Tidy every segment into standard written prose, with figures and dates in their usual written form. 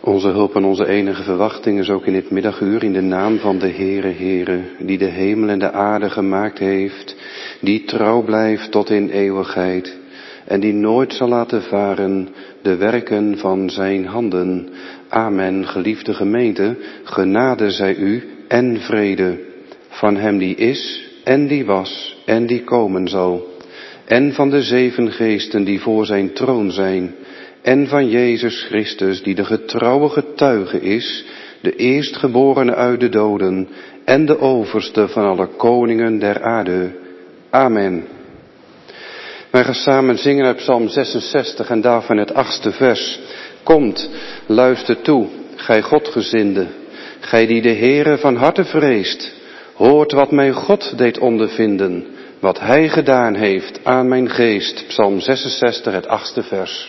Onze hulp en onze enige verwachting is ook in dit middaguur in de naam van de Heere, die de hemel en de aarde gemaakt heeft, die trouw blijft tot in eeuwigheid en die nooit zal laten varen de werken van zijn handen. Amen, geliefde gemeente, genade zij u en vrede van hem die is en die was en die komen zal, en van de 7 geesten die voor zijn troon zijn, en van Jezus Christus, die de getrouwe getuige is, de eerstgeborene uit de doden, en de overste van alle koningen der aarde. Amen. Wij gaan samen zingen uit Psalm 66 en daarvan het 8e vers. Komt, luister toe, gij Godgezinde, gij die de Heere van harte vreest. Hoort wat mijn God deed ondervinden, wat hij gedaan heeft aan mijn geest. Psalm 66, het 8e vers.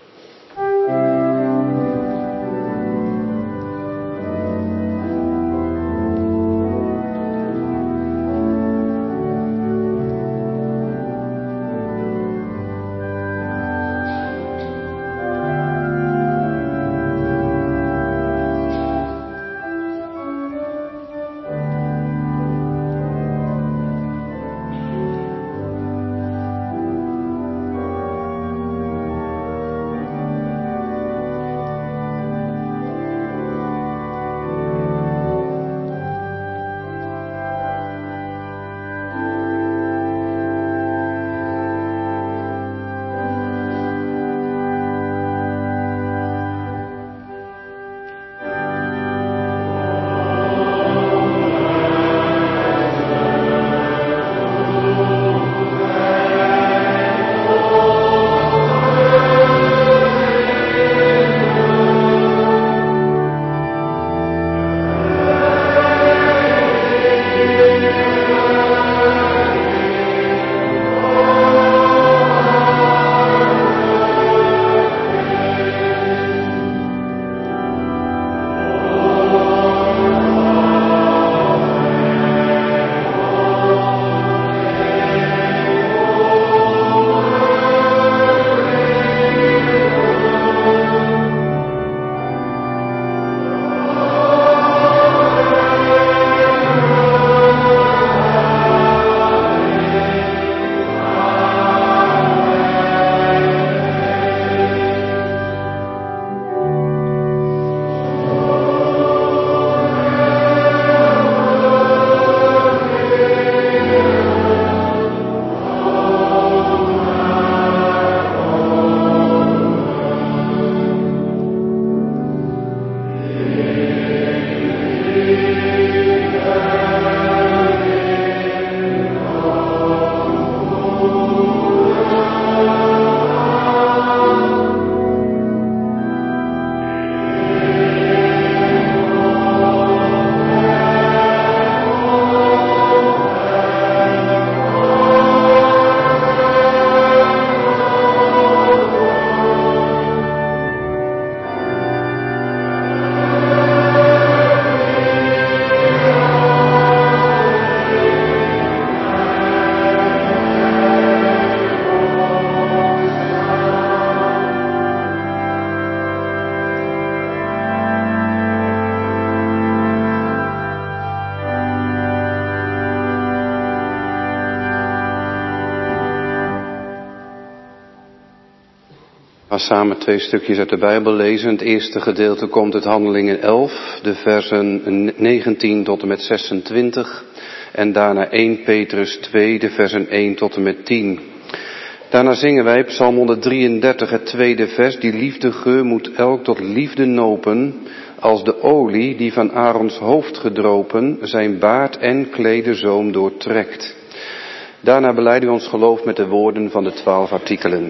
We gaan samen 2 stukjes uit de Bijbel lezen. Het eerste gedeelte komt uit Handelingen 11, de versen 19 tot en met 26. En daarna 1 Petrus 2, de versen 1 tot en met 10. Daarna zingen wij Psalm 133, het 2e vers. Die liefdegeur moet elk tot liefde nopen, als de olie die van Aarons hoofd gedropen zijn baard en kledezoom doortrekt. Daarna belijden we ons geloof met de woorden van de 12 artikelen.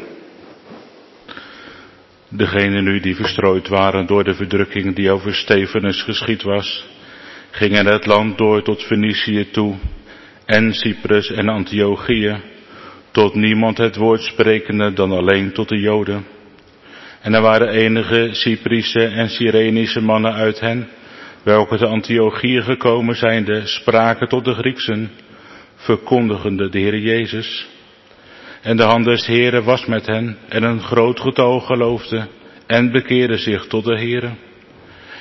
Degenen nu die verstrooid waren door de verdrukking die over Stefanus geschied was, gingen het land door tot Fenicië toe, en Cyprus en Antiochië, tot niemand het woord sprekende dan alleen tot de Joden. En er waren enige Cyprische en Cyrenische mannen uit hen, welke te Antiochië gekomen zijnde, spraken tot de Grieksen, verkondigende de Heer Jezus. En de hand des Heeren was met hen, en een groot getal geloofde en bekeerde zich tot de Heere.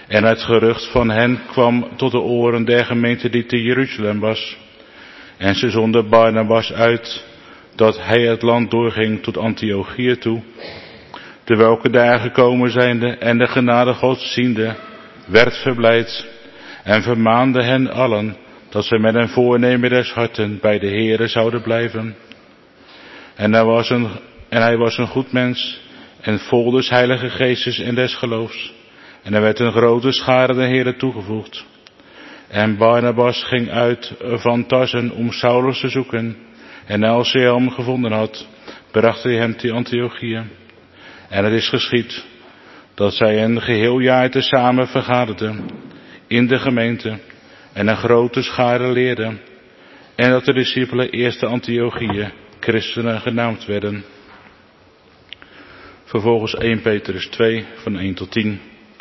En het gerucht van hen kwam tot de oren der gemeente die te Jeruzalem was. En ze zonden Barnabas uit, dat hij het land doorging tot Antiochië toe. Terwelke daar gekomen zijnde en de genade Gods ziende, werd verblijd en vermaande hen allen, dat zij met een voornemen des harten bij de Heere zouden blijven. En hij was een goed mens, en vol des Heilige Geestes en des geloofs. En er werd een grote schare de Heere toegevoegd. En Barnabas ging uit van Tarsen om Saulus te zoeken. En als hij hem gevonden had, bracht hij hem te Antiochië. En het is geschied dat zij een geheel jaar tezamen vergaderden in de gemeente en een grote schare leerden. En dat de discipelen eerst te Antiochië christenen genaamd werden. Vervolgens 1 Petrus 2 van 1 tot 10.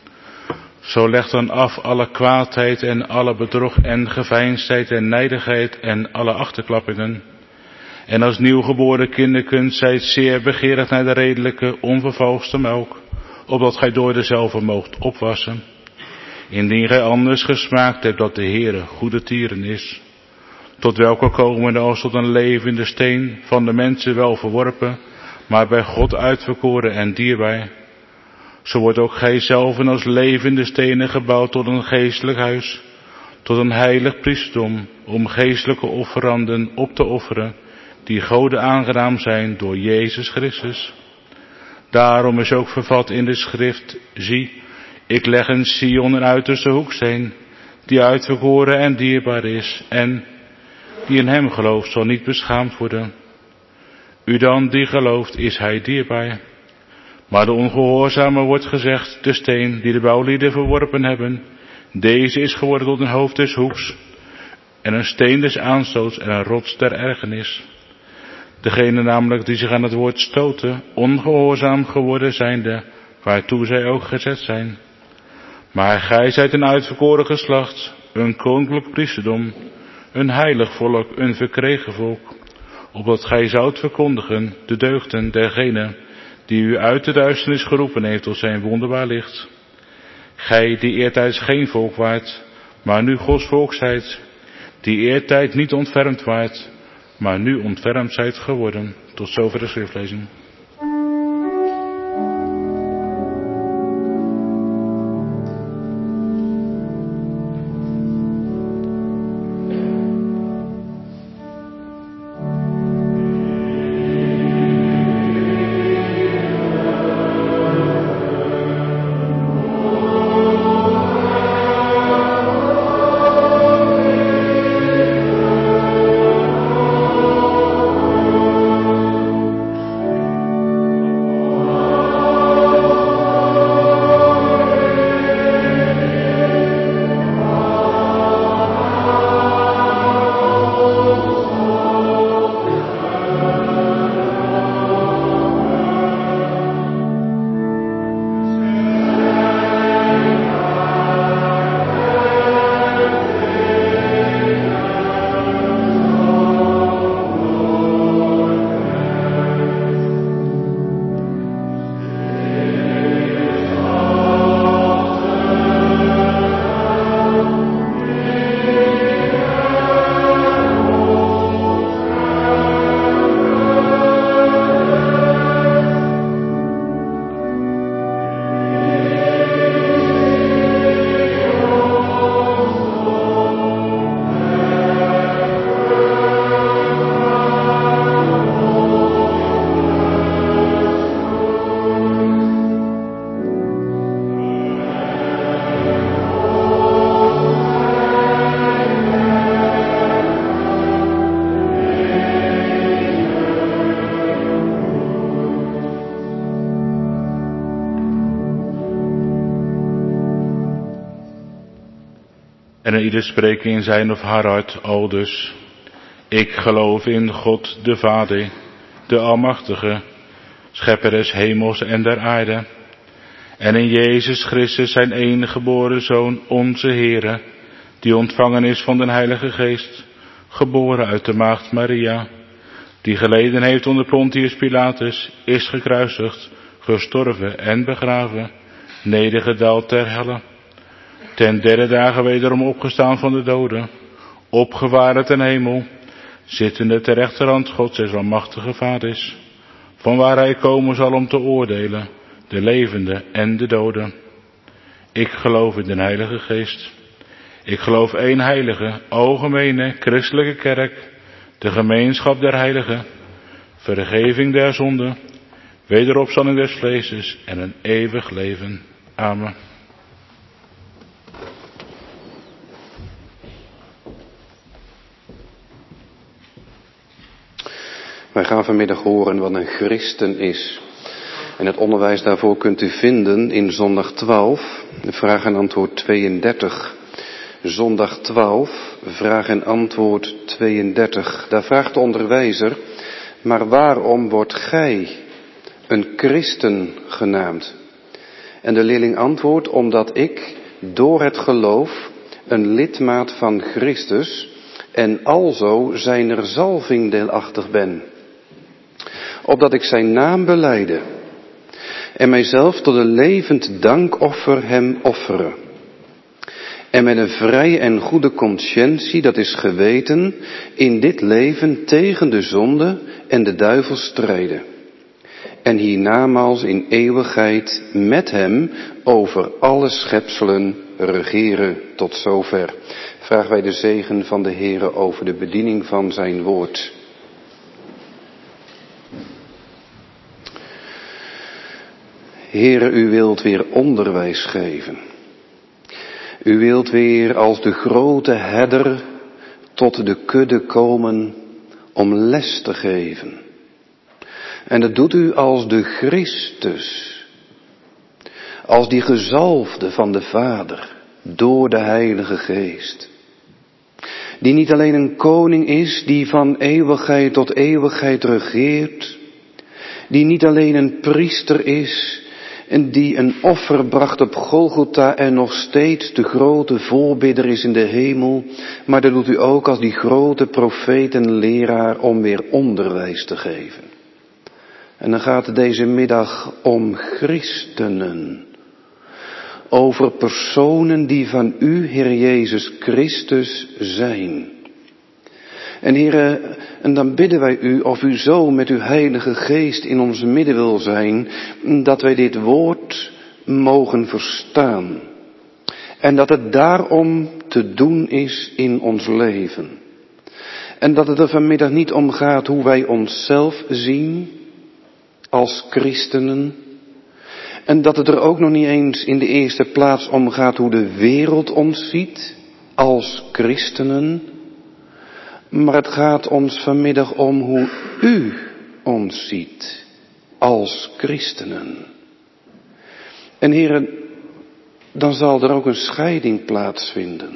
Zo leg dan af alle kwaadheid en alle bedrog en geveinsdheid en nijdigheid en alle achterklappingen. En als nieuwgeboren kinderkund zijt zeer begeerig naar de redelijke, onvervalste melk, opdat gij door dezelve moogt opwassen. Indien gij anders gesmaakt hebt dat de Heere goede tieren is, tot welke komende als tot een levende steen van de mensen wel verworpen, maar bij God uitverkoren en dierbaar. Zo wordt ook gij zelven als levende stenen gebouwd tot een geestelijk huis, tot een heilig priesterdom, om geestelijke offeranden op te offeren, die Gode aangenaam zijn door Jezus Christus. Daarom is ook vervat in de schrift, zie, ik leg een Sion een uiterste hoeksteen, die uitverkoren en dierbaar is, en die in hem gelooft zal niet beschaamd worden. U dan die gelooft, is hij dierbaar. Maar de ongehoorzame wordt gezegd, de steen die de bouwlieden verworpen hebben, deze is geworden tot een hoofd des hoeks, en een steen des aanstoots en een rots der ergernis. Degene namelijk die zich aan het woord stoten, ongehoorzaam geworden zijnde, waartoe zij ook gezet zijn. Maar gij zijt een uitverkoren geslacht, een koninklijk priesterdom, een heilig volk, een verkregen volk, opdat gij zoudt verkondigen de deugden dergene die u uit de duisternis geroepen heeft tot zijn wonderbaar licht. Gij die eertijds geen volk waart, maar nu Gods volk zijt, die eertijd niet ontfermd waart, maar nu ontfermd zijt geworden. Tot zover de schriftlezing. En ieder spreken in zijn of haar hart aldus: ik geloof in God de Vader, de Almachtige, Schepper des hemels en der aarde, en in Jezus Christus zijn enige geboren Zoon, onze Heere, die ontvangen is van den Heilige Geest, geboren uit de maagd Maria, die geleden heeft onder Pontius Pilatus, is gekruisigd, gestorven en begraven, nedergedaald ter helle, ten derde dagen wederom opgestaan van de doden, opgevaren ten hemel, zittende ter rechterhand Gods des almachtige Vaders, van waar hij komen zal om te oordelen, de levenden en de doden. Ik geloof in de Heilige Geest. Ik geloof één heilige, algemene, christelijke kerk, de gemeenschap der heiligen, vergeving der zonden, wederopstanding des vleeses en een eeuwig leven. Amen. Wij gaan vanmiddag horen wat een christen is. En het onderwijs daarvoor kunt u vinden in zondag 12, vraag en antwoord 32. Zondag 12, vraag en antwoord 32. Daar vraagt de onderwijzer, maar waarom wordt gij een christen genaamd? En de leerling antwoordt, omdat ik door het geloof een lidmaat van Christus en alzo zijner zalving deelachtig ben. Opdat ik zijn naam belijde en mijzelf tot een levend dankoffer hem offeren. En met een vrije en goede conscientie, dat is geweten, in dit leven tegen de zonde en de duivel strijden. En hiernamaals in eeuwigheid met hem over alle schepselen regeren tot zover. Vragen wij de zegen van de Heere over de bediening van zijn woord. Heere, u wilt weer onderwijs geven. U wilt weer als de grote herder tot de kudde komen om les te geven. En dat doet u als de Christus, als die gezalfde van de Vader door de Heilige Geest. Die niet alleen een koning is die van eeuwigheid tot eeuwigheid regeert, die niet alleen een priester is en die een offer bracht op Golgotha en nog steeds de grote voorbidder is in de hemel, maar dat doet u ook als die grote profeet en leraar om weer onderwijs te geven. En dan gaat het deze middag om christenen, over personen die van u, Heer Jezus Christus, zijn. En Heere, en dan bidden wij u of u zo met uw Heilige Geest in ons midden wil zijn, dat wij dit woord mogen verstaan. En dat het daarom te doen is in ons leven. En dat het er vanmiddag niet om gaat hoe wij onszelf zien als christenen. En dat het er ook nog niet eens in de eerste plaats om gaat hoe de wereld ons ziet als christenen. Maar het gaat ons vanmiddag om hoe u ons ziet als christenen. En heren, dan zal er ook een scheiding plaatsvinden.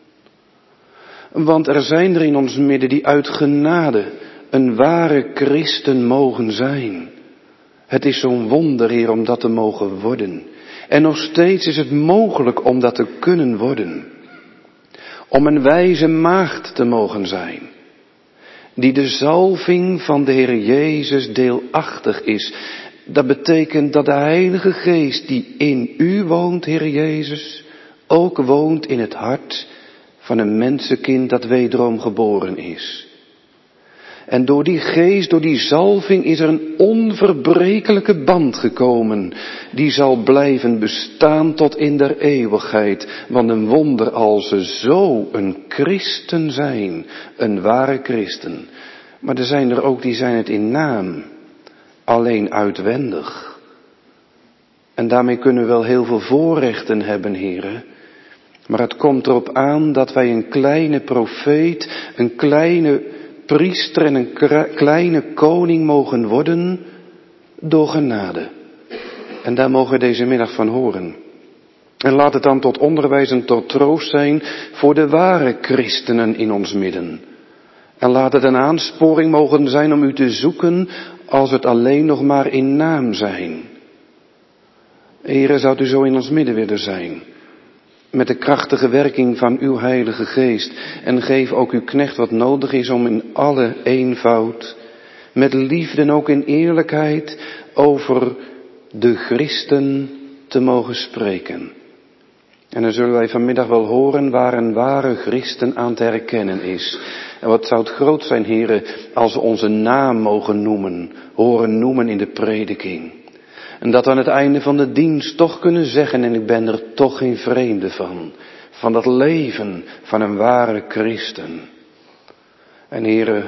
Want er zijn er in ons midden die uit genade een ware christen mogen zijn. Het is zo'n wonder, Heer, om dat te mogen worden. En nog steeds is het mogelijk om dat te kunnen worden. Om een wijze maagd te mogen zijn. Die de zalving van de Heer Jezus deelachtig is. Dat betekent dat de Heilige Geest die in u woont, Heer Jezus, ook woont in het hart van een mensenkind dat wederom geboren is. En door die geest, door die zalving is er een onverbrekelijke band gekomen. Die zal blijven bestaan tot in der eeuwigheid. Want een wonder als ze zo een christen zijn. Een ware christen. Maar er zijn er ook die zijn het in naam. Alleen uitwendig. En daarmee kunnen we wel heel veel voorrechten hebben, heren. Maar het komt erop aan dat wij een kleine profeet, een kleine priester en een kleine koning mogen worden door genade. En daar mogen we deze middag van horen. En laat het dan tot onderwijs en tot troost zijn voor de ware christenen in ons midden. En laat het een aansporing mogen zijn om u te zoeken als het alleen nog maar in naam zijn. Heere, zou u zo in ons midden willen zijn. Met de krachtige werking van uw Heilige Geest. En geef ook uw knecht wat nodig is om in alle eenvoud, met liefde en ook in eerlijkheid, over de Christen te mogen spreken. En dan zullen wij vanmiddag wel horen waar een ware christen aan te herkennen is. En wat zou het groot zijn, heren, als we onze naam mogen noemen, horen noemen in de prediking. En dat we aan het einde van de dienst toch kunnen zeggen, en ik ben er toch geen vreemde van dat leven van een ware christen. En heren,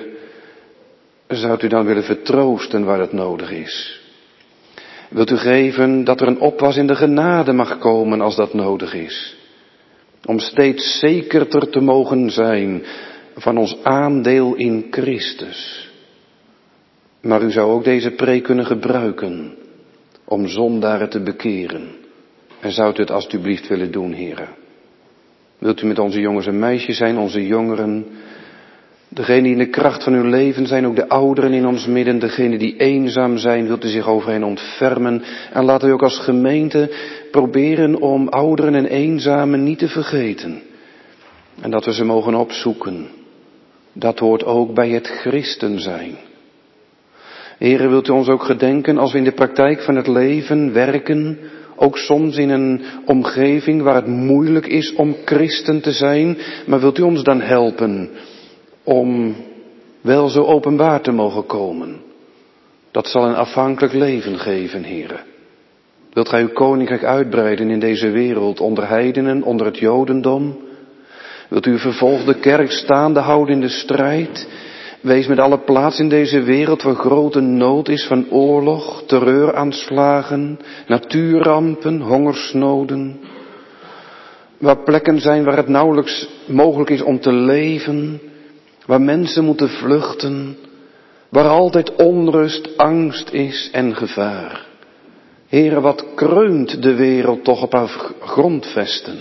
zou u dan willen vertroosten waar het nodig is? Wilt u geven dat er een opwas in de genade mag komen als dat nodig is? Om steeds zekerder te mogen zijn van ons aandeel in Christus. Maar u zou ook deze preek kunnen gebruiken om zondaren te bekeren. En zou u het alstublieft willen doen, heren? Wilt u met onze jongens en meisjes zijn, onze jongeren, degenen die in de kracht van uw leven zijn, ook de ouderen in ons midden, degenen die eenzaam zijn, wilt u zich over hen ontfermen. En laten we ook als gemeente proberen om ouderen en eenzamen niet te vergeten. En dat we ze mogen opzoeken. Dat hoort ook bij het christen zijn. Heren, wilt u ons ook gedenken als we in de praktijk van het leven werken, ook soms in een omgeving waar het moeilijk is om christen te zijn, maar wilt u ons dan helpen om wel zo openbaar te mogen komen. Dat zal een afhankelijk leven geven, heren. Wilt gij uw koninkrijk uitbreiden in deze wereld, onder heidenen, onder het jodendom? Wilt u uw vervolgde kerk staande houden in de strijd? Wees met alle plaats in deze wereld waar grote nood is van oorlog, terreuraanslagen, natuurrampen, hongersnoden. Waar plekken zijn waar het nauwelijks mogelijk is om te leven, waar mensen moeten vluchten, waar altijd onrust, angst is en gevaar. Heere, wat kreunt de wereld toch op haar grondvesten.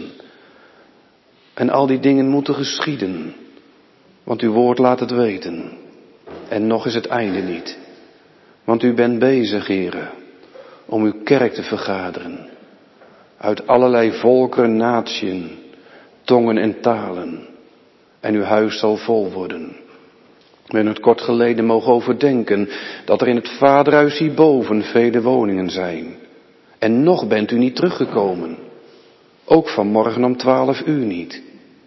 En al die dingen moeten geschieden, want uw woord laat het weten. En nog is het einde niet. Want u bent bezig, Heere, om uw kerk te vergaderen. Uit allerlei volkeren, natieën, tongen en talen. En uw huis zal vol worden. We hebben het kort geleden mogen overdenken dat er in het vaderhuis hierboven vele woningen zijn. En nog bent u niet teruggekomen. Ook vanmorgen om 12 uur niet.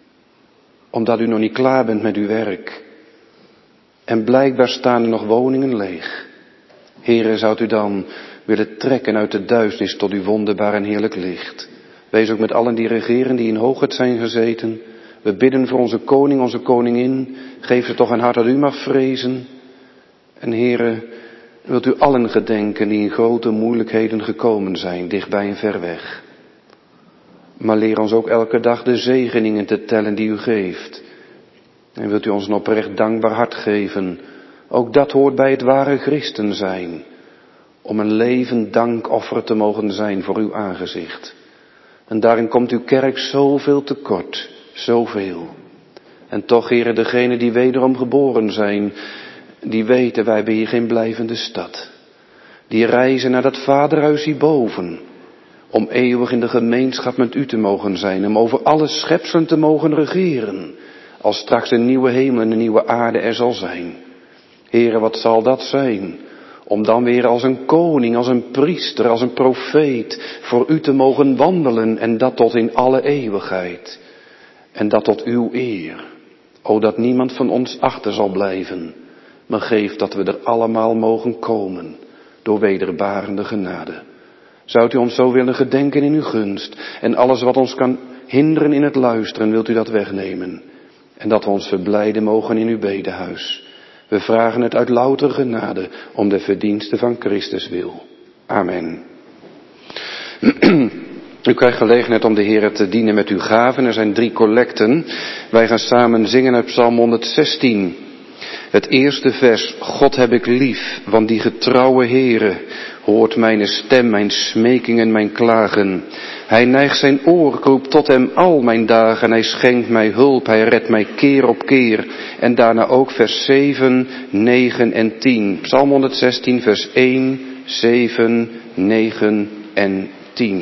Omdat u nog niet klaar bent met uw werk. En blijkbaar staan er nog woningen leeg. Heere, zou u dan willen trekken uit de duisternis tot uw wonderbaar en heerlijk licht. Wees ook met allen die regeren, die in hoogheid zijn gezeten. We bidden voor onze koning, onze koningin. Geef ze toch een hart dat u mag vrezen. En Heere, wilt u allen gedenken die in grote moeilijkheden gekomen zijn, dichtbij en ver weg. Maar leer ons ook elke dag de zegeningen te tellen die u geeft. En wilt u ons een oprecht dankbaar hart geven. Ook dat hoort bij het ware christen zijn. Om een levend dankoffer te mogen zijn voor uw aangezicht. En daarin komt uw kerk zoveel tekort. Zoveel. En toch, Heere, degenen die wederom geboren zijn, die weten, wij hebben hier geen blijvende stad. Die reizen naar dat vaderhuis hierboven. Om eeuwig in de gemeenschap met u te mogen zijn. Om over alle schepselen te mogen regeren. Als straks een nieuwe hemel en een nieuwe aarde er zal zijn. Heere, wat zal dat zijn? Om dan weer als een koning, als een priester, als een profeet voor u te mogen wandelen. En dat tot in alle eeuwigheid. En dat tot uw eer. O, dat niemand van ons achter zal blijven. Maar geef dat we er allemaal mogen komen. Door wederbarende genade. Zou u ons zo willen gedenken in uw gunst. En alles wat ons kan hinderen in het luisteren, wilt u dat wegnemen. En dat we ons verblijden mogen in uw bedehuis. We vragen het uit louter genade om de verdiensten van Christus wil. Amen. U krijgt gelegenheid om de Heer te dienen met uw gaven. Er zijn 3 collecten. Wij gaan samen zingen uit Psalm 116. Het eerste vers. God heb ik lief, want die getrouwe Heere hoort mijn stem, mijn smekingen, mijn klagen. Hij neigt zijn oor, ik roep tot hem al mijn dagen. Hij schenkt mij hulp, hij redt mij keer op keer. En daarna ook vers 7, 9 en 10. Psalm 116 vers 1, 7, 9 en 10.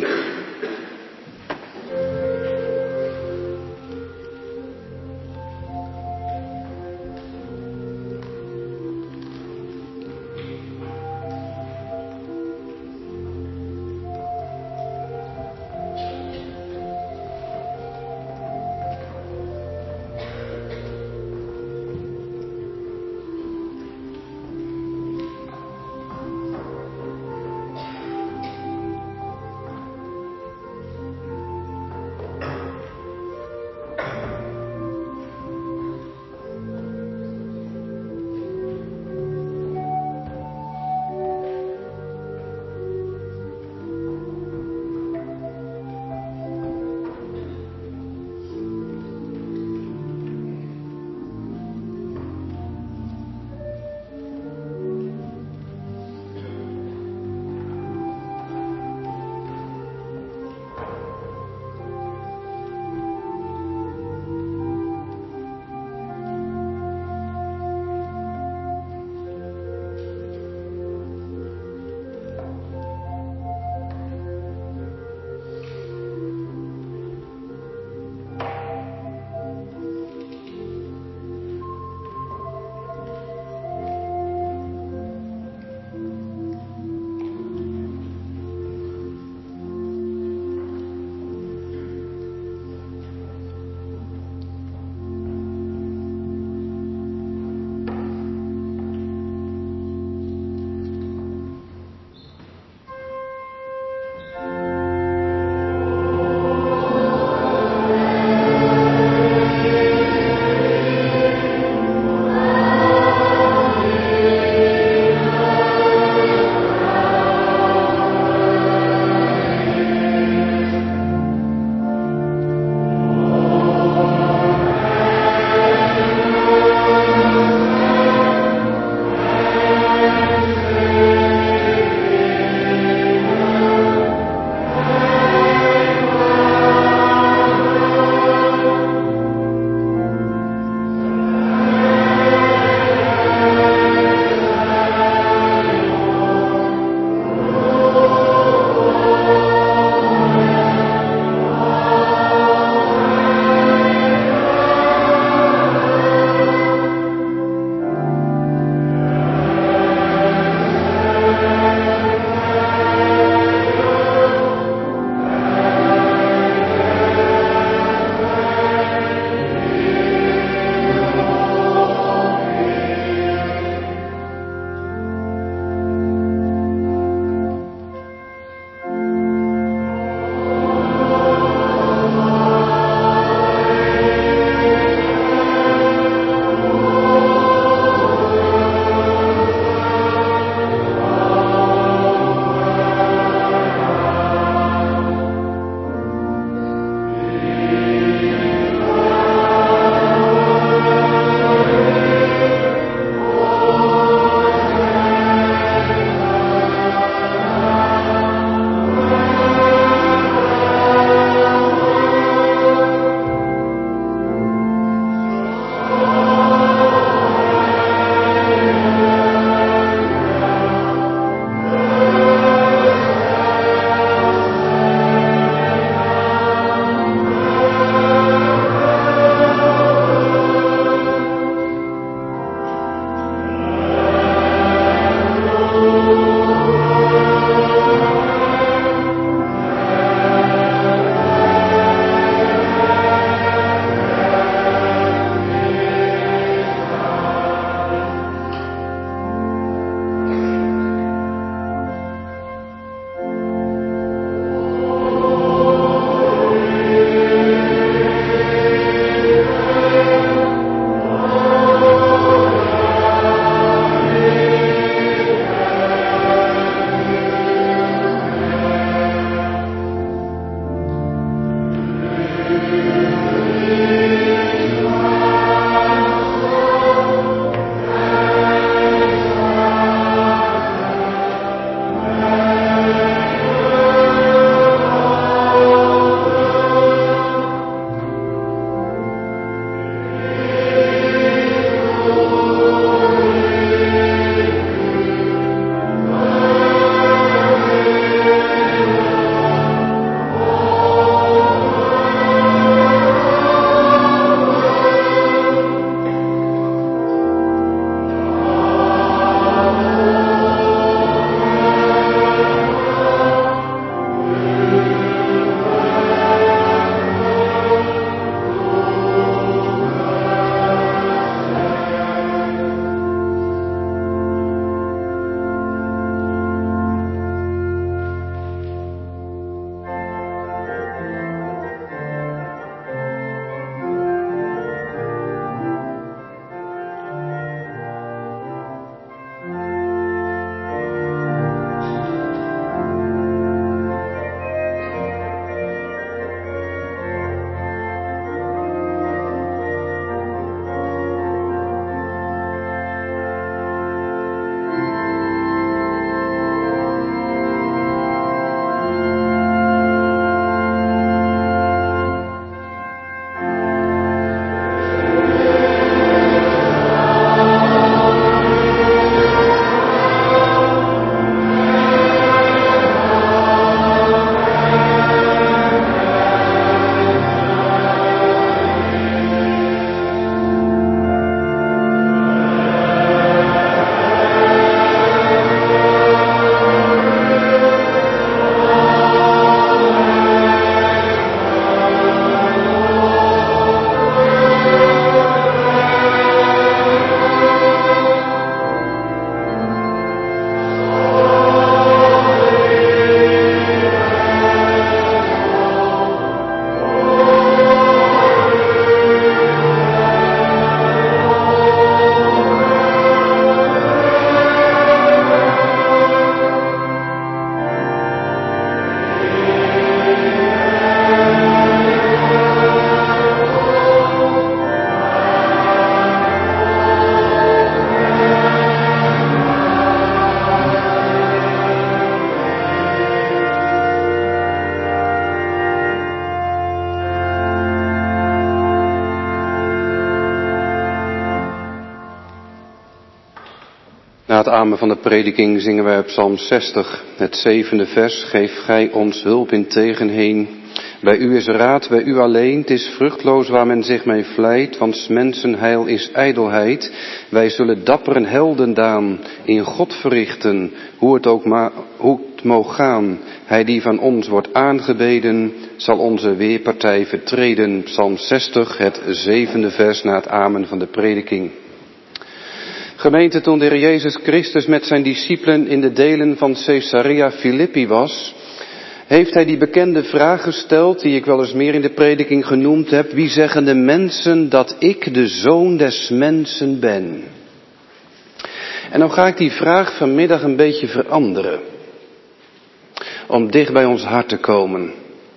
Na het amen van de prediking zingen wij op Psalm 60, het 7e vers. Geef gij ons hulp in tegenheen. Bij u is raad, bij u alleen. Het is vruchtloos waar men zich mee vlijt, want 's mensen heil is ijdelheid. Wij zullen dapperen heldendaan in God verrichten, hoe het moog gaan. Hij die van ons wordt aangebeden, zal onze weerpartij vertreden. Psalm 60, het 7e vers na het amen van de prediking. Gemeente, toen de Heer Jezus Christus met zijn discipelen in de delen van Caesarea Philippi was, heeft hij die bekende vraag gesteld, die ik wel eens meer in de prediking genoemd heb. Wie zeggen de mensen dat ik de Zoon des Mensen ben? En dan ga ik die vraag vanmiddag een beetje veranderen. Om dicht bij ons hart te komen.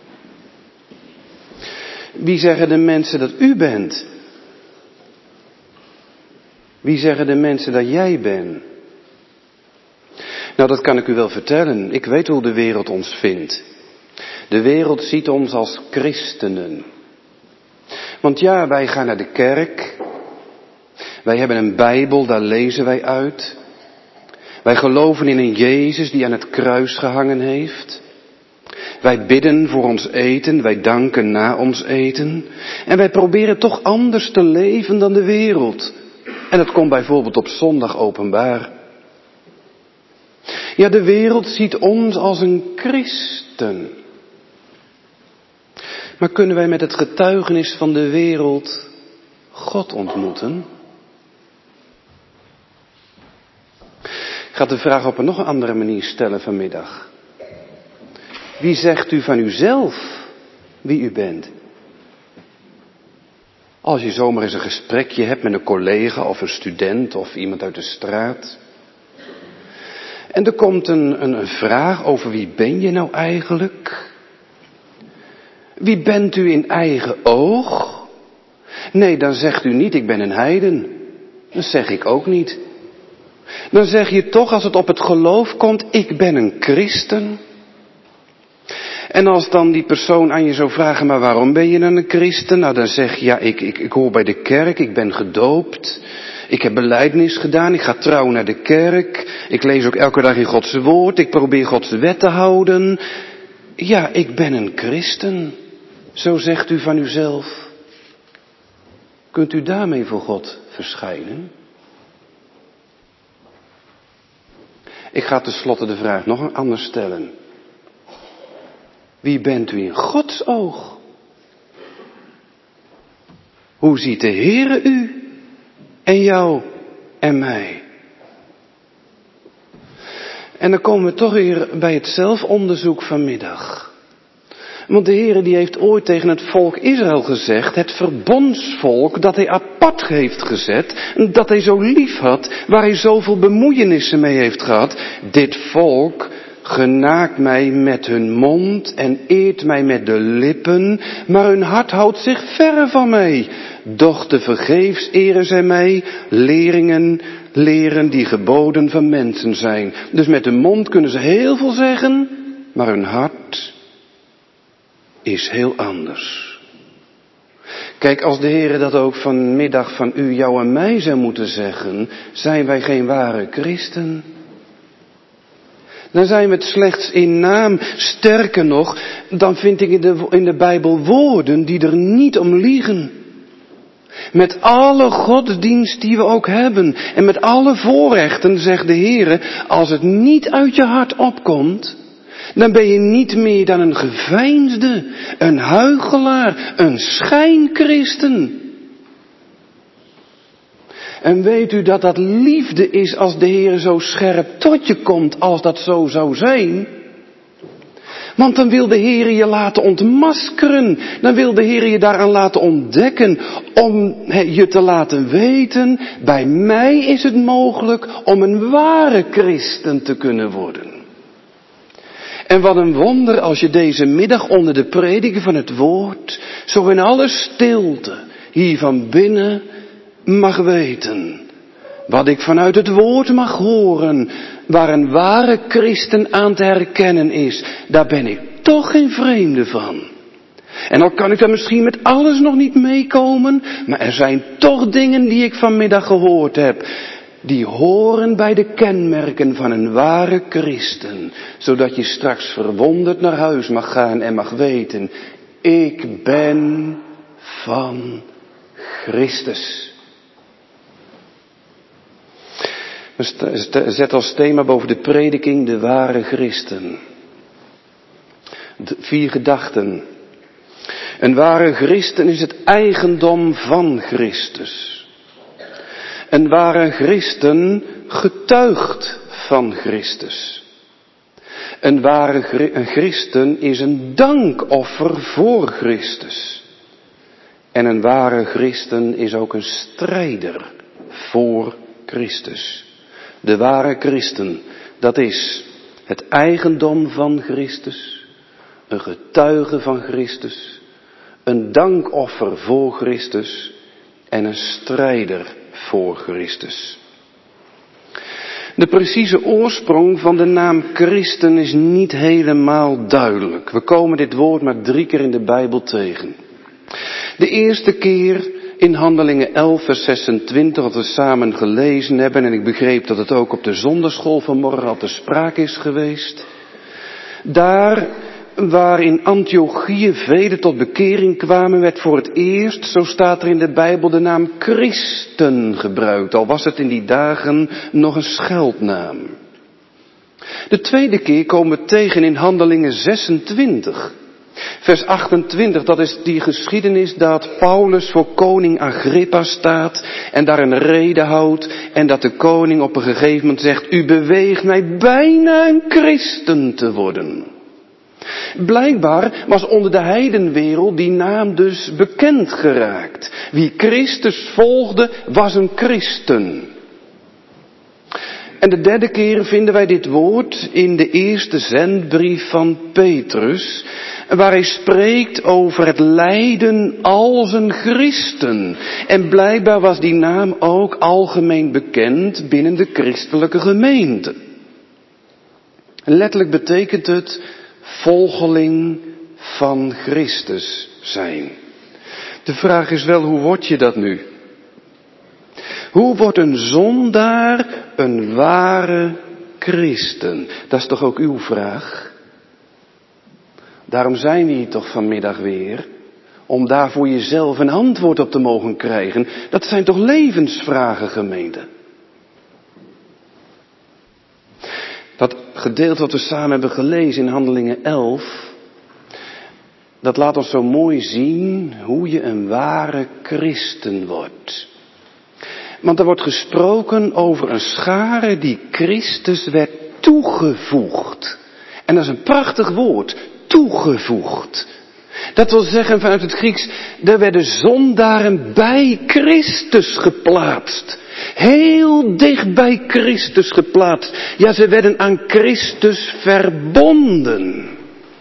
Wie zeggen de mensen dat u bent? Wie zeggen de mensen dat jij bent? Nou, dat kan ik u wel vertellen. Ik weet hoe de wereld ons vindt. De wereld ziet ons als christenen. Want ja, wij gaan naar de kerk. Wij hebben een Bijbel, daar lezen wij uit. Wij geloven in een Jezus die aan het kruis gehangen heeft. Wij bidden voor ons eten, wij danken na ons eten. En wij proberen toch anders te leven dan de wereld. En dat komt bijvoorbeeld op zondag openbaar. Ja, de wereld ziet ons als een christen. Maar kunnen wij met het getuigenis van de wereld God ontmoeten? Ik ga de vraag op een nog andere manier stellen vanmiddag. Wie zegt u van uzelf wie u bent? Als je zomaar eens een gesprekje hebt met een collega of een student of iemand uit de straat. En er komt een vraag over wie ben je nou eigenlijk? Wie bent u in eigen oog? Nee, dan zegt u niet ik ben een heiden. Dat zeg ik ook niet. Dan zeg je toch als het op het geloof komt ik ben een christen. En als dan die persoon aan je zou vragen, maar waarom ben je dan een christen? Nou, dan zeg je, ja, ik hoor bij de kerk, ik ben gedoopt. Ik heb belijdenis gedaan, ik ga trouw naar de kerk. Ik lees ook elke dag in Gods woord, ik probeer Gods wet te houden. Ja, ik ben een christen. Zo zegt u van uzelf. Kunt u daarmee voor God verschijnen? Ik ga tenslotte de vraag nog anders stellen. Wie bent u in Gods oog? Hoe ziet de Heere u en jou en mij? En dan komen we toch weer bij het zelfonderzoek vanmiddag. Want de Heere die heeft ooit tegen het volk Israël gezegd, het verbondsvolk dat hij apart heeft gezet, dat hij zo lief had, waar hij zoveel bemoeienissen mee heeft gehad. Dit volk genaakt mij met hun mond en eert mij met de lippen, maar hun hart houdt zich verre van mij. Doch tevergeefs eren zij mij, leren die geboden van mensen zijn. Dus met de mond kunnen ze heel veel zeggen, maar hun hart is heel anders. Kijk, als de Heere dat ook vanmiddag van u, jou en mij zou moeten zeggen, zijn wij geen ware christen. Dan zijn we het slechts in naam. Sterker nog, dan vind ik in de Bijbel woorden die er niet om liegen. Met alle godsdienst die we ook hebben en met alle voorrechten zegt de Heere, als het niet uit je hart opkomt, dan ben je niet meer dan een geveinsde, een huichelaar, een schijnchristen. En weet u dat dat liefde is als de Heer zo scherp tot je komt als dat zo zou zijn? Want dan wil de Heer je laten ontmaskeren. Dan wil de Heer je daaraan laten ontdekken. Om je te laten weten, bij mij is het mogelijk om een ware christen te kunnen worden. En wat een wonder als je deze middag onder de prediking van het woord, zo in alle stilte, hier van binnen mag weten. Wat ik vanuit het woord mag horen, waar een ware christen aan te herkennen is, daar ben ik toch geen vreemde van. En al kan ik daar misschien met alles nog niet meekomen, maar er zijn toch dingen die ik vanmiddag gehoord heb. Die horen bij de kenmerken van een ware christen. Zodat je straks verwonderd naar huis mag gaan en mag weten. Ik ben van Christus. Zet als thema boven de prediking de ware christen. 4 gedachten. Een ware christen is het eigendom van Christus. Een ware christen getuigt van Christus. Een ware christen is een dankoffer voor Christus. En een ware christen is ook een strijder voor Christus. De ware christen, dat is het eigendom van Christus, een getuige van Christus, een dankoffer voor Christus en een strijder voor Christus. De precieze oorsprong van de naam christen is niet helemaal duidelijk. We komen dit woord maar 3 keer in de Bijbel tegen. De eerste keer in Handelingen 11 vers 26, wat we samen gelezen hebben, en ik begreep dat het ook op de zondagschool vanmorgen al te sprake is geweest. Daar waar in Antiochië velen tot bekering kwamen, werd voor het eerst, zo staat er in de Bijbel, de naam christen gebruikt. Al was het in die dagen nog een scheldnaam. De tweede keer komen we tegen in Handelingen 26. Vers 28, dat is die geschiedenis dat Paulus voor koning Agrippa staat en daar een rede houdt en dat de koning op een gegeven moment zegt, u beweegt mij bijna een christen te worden. Blijkbaar was onder de heidenwereld die naam dus bekend geraakt. Wie Christus volgde was een christen. En de derde keer vinden wij dit woord in de eerste zendbrief van Petrus, waar hij spreekt over het lijden als een christen. En blijkbaar was die naam ook algemeen bekend binnen de christelijke gemeente. Letterlijk betekent het volgeling van Christus zijn. De vraag is wel, hoe word je dat nu? Hoe wordt een zondaar een ware christen? Dat is toch ook uw vraag? Daarom zijn we hier toch vanmiddag weer. Om daar voor jezelf een antwoord op te mogen krijgen. Dat zijn toch levensvragen, gemeente? Dat gedeelte wat we samen hebben gelezen in Handelingen 11. Dat laat ons zo mooi zien hoe je een ware christen wordt. Want er wordt gesproken over een schare die Christus werd toegevoegd. En dat is een prachtig woord, toegevoegd. Dat wil zeggen vanuit het Grieks, er werden zondaren bij Christus geplaatst. Heel dicht bij Christus geplaatst. Ja, ze werden aan Christus verbonden.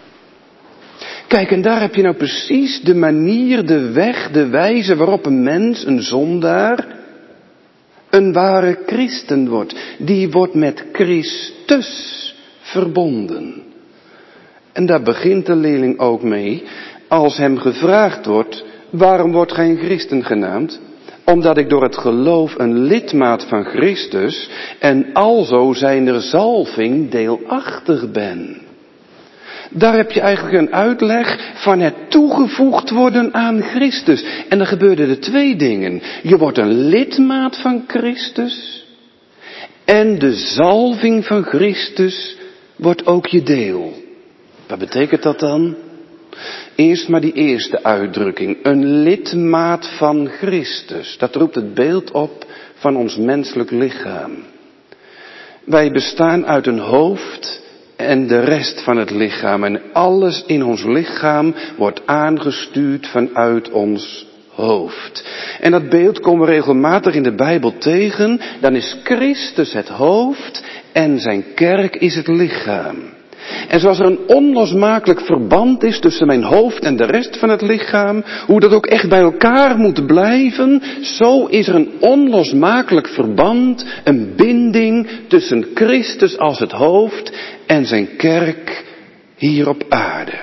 Kijk, en daar heb je nou precies de manier, de weg, de wijze waarop een mens, een zondaar, een ware christen wordt. Die wordt met Christus verbonden. En daar begint de leerling ook mee. Als hem gevraagd wordt, waarom wordt gij een christen genaamd? Omdat ik door het geloof een lidmaat van Christus en alzo zijner zalving deelachtig ben. Daar heb je eigenlijk een uitleg van het toegevoegd worden aan Christus. En dan gebeurden er 2 dingen. Je wordt een lidmaat van Christus. En de zalving van Christus wordt ook je deel. Wat betekent dat dan? Eerst maar die eerste uitdrukking. Een lidmaat van Christus. Dat roept het beeld op van ons menselijk lichaam. Wij bestaan uit een hoofd en de rest van het lichaam. En alles in ons lichaam wordt aangestuurd vanuit ons hoofd. En dat beeld komen we regelmatig in de Bijbel tegen. Dan is Christus het hoofd en zijn kerk is het lichaam. En zoals er een onlosmakelijk verband is tussen mijn hoofd en de rest van het lichaam, hoe dat ook echt bij elkaar moet blijven, zo is er een onlosmakelijk verband, een binding tussen Christus als het hoofd en zijn kerk hier op aarde.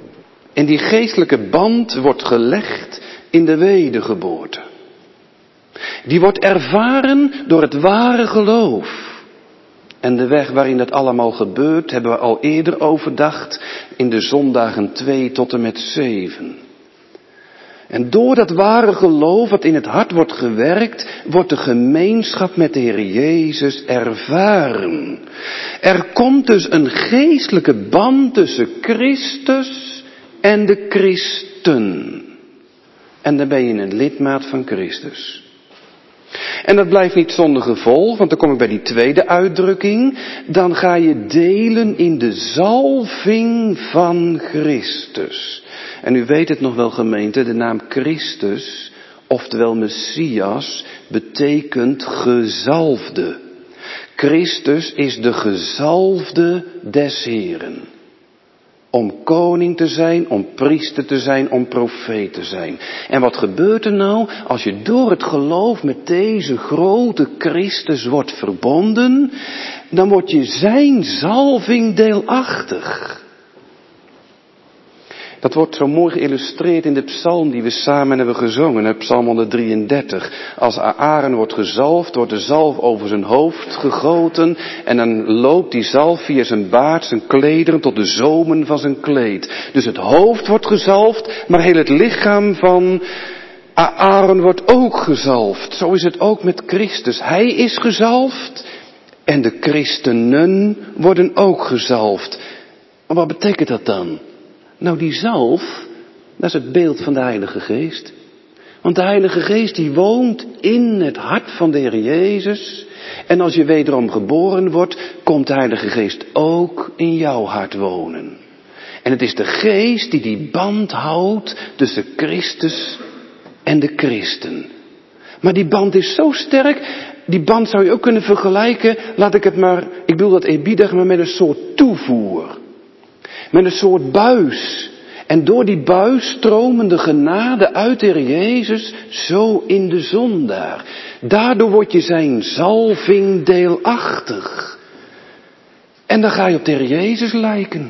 En die geestelijke band wordt gelegd in de wedergeboorte. Die wordt ervaren door het ware geloof. En de weg waarin dat allemaal gebeurt, hebben we al eerder overdacht in de zondagen 2 tot en met 7. En door dat ware geloof wat in het hart wordt gewerkt, wordt de gemeenschap met de Heer Jezus ervaren. Er komt dus een geestelijke band tussen Christus en de christen. En dan ben je een lidmaat van Christus. En dat blijft niet zonder gevolg, want dan kom ik bij die tweede uitdrukking. Dan ga je delen in de zalving van Christus. En u weet het nog wel, gemeente, de naam Christus, oftewel Messias, betekent gezalfde. Christus is de gezalfde des Heren. Om koning te zijn, om priester te zijn, om profeet te zijn. En wat gebeurt er nou als je door het geloof met deze grote Christus wordt verbonden? Dan word je zijn zalving deelachtig. Dat wordt zo mooi geïllustreerd in de psalm die we samen hebben gezongen, psalm 133. Als Aaron wordt gezalfd, wordt de zalf over zijn hoofd gegoten en dan loopt die zalf via zijn baard, zijn klederen tot de zomen van zijn kleed. Dus het hoofd wordt gezalfd, maar heel het lichaam van Aaron wordt ook gezalfd. Zo is het ook met Christus. Hij is gezalfd en de christenen worden ook gezalfd. Maar wat betekent dat dan? Nou, die zalf, dat is het beeld van de Heilige Geest. Want de Heilige Geest die woont in het hart van de Heer Jezus. En als je wederom geboren wordt, komt de Heilige Geest ook in jouw hart wonen. En het is de Geest die die band houdt tussen Christus en de christen. Maar die band is zo sterk, die band zou je ook kunnen vergelijken, ik bedoel dat eerbiedig, maar met een soort toevoer. Met een soort buis. En door die buis stromen de genade uit de Heer Jezus zo in de zondaar. Daardoor word je zijn zalving deelachtig. En dan ga je op de Heer Jezus lijken.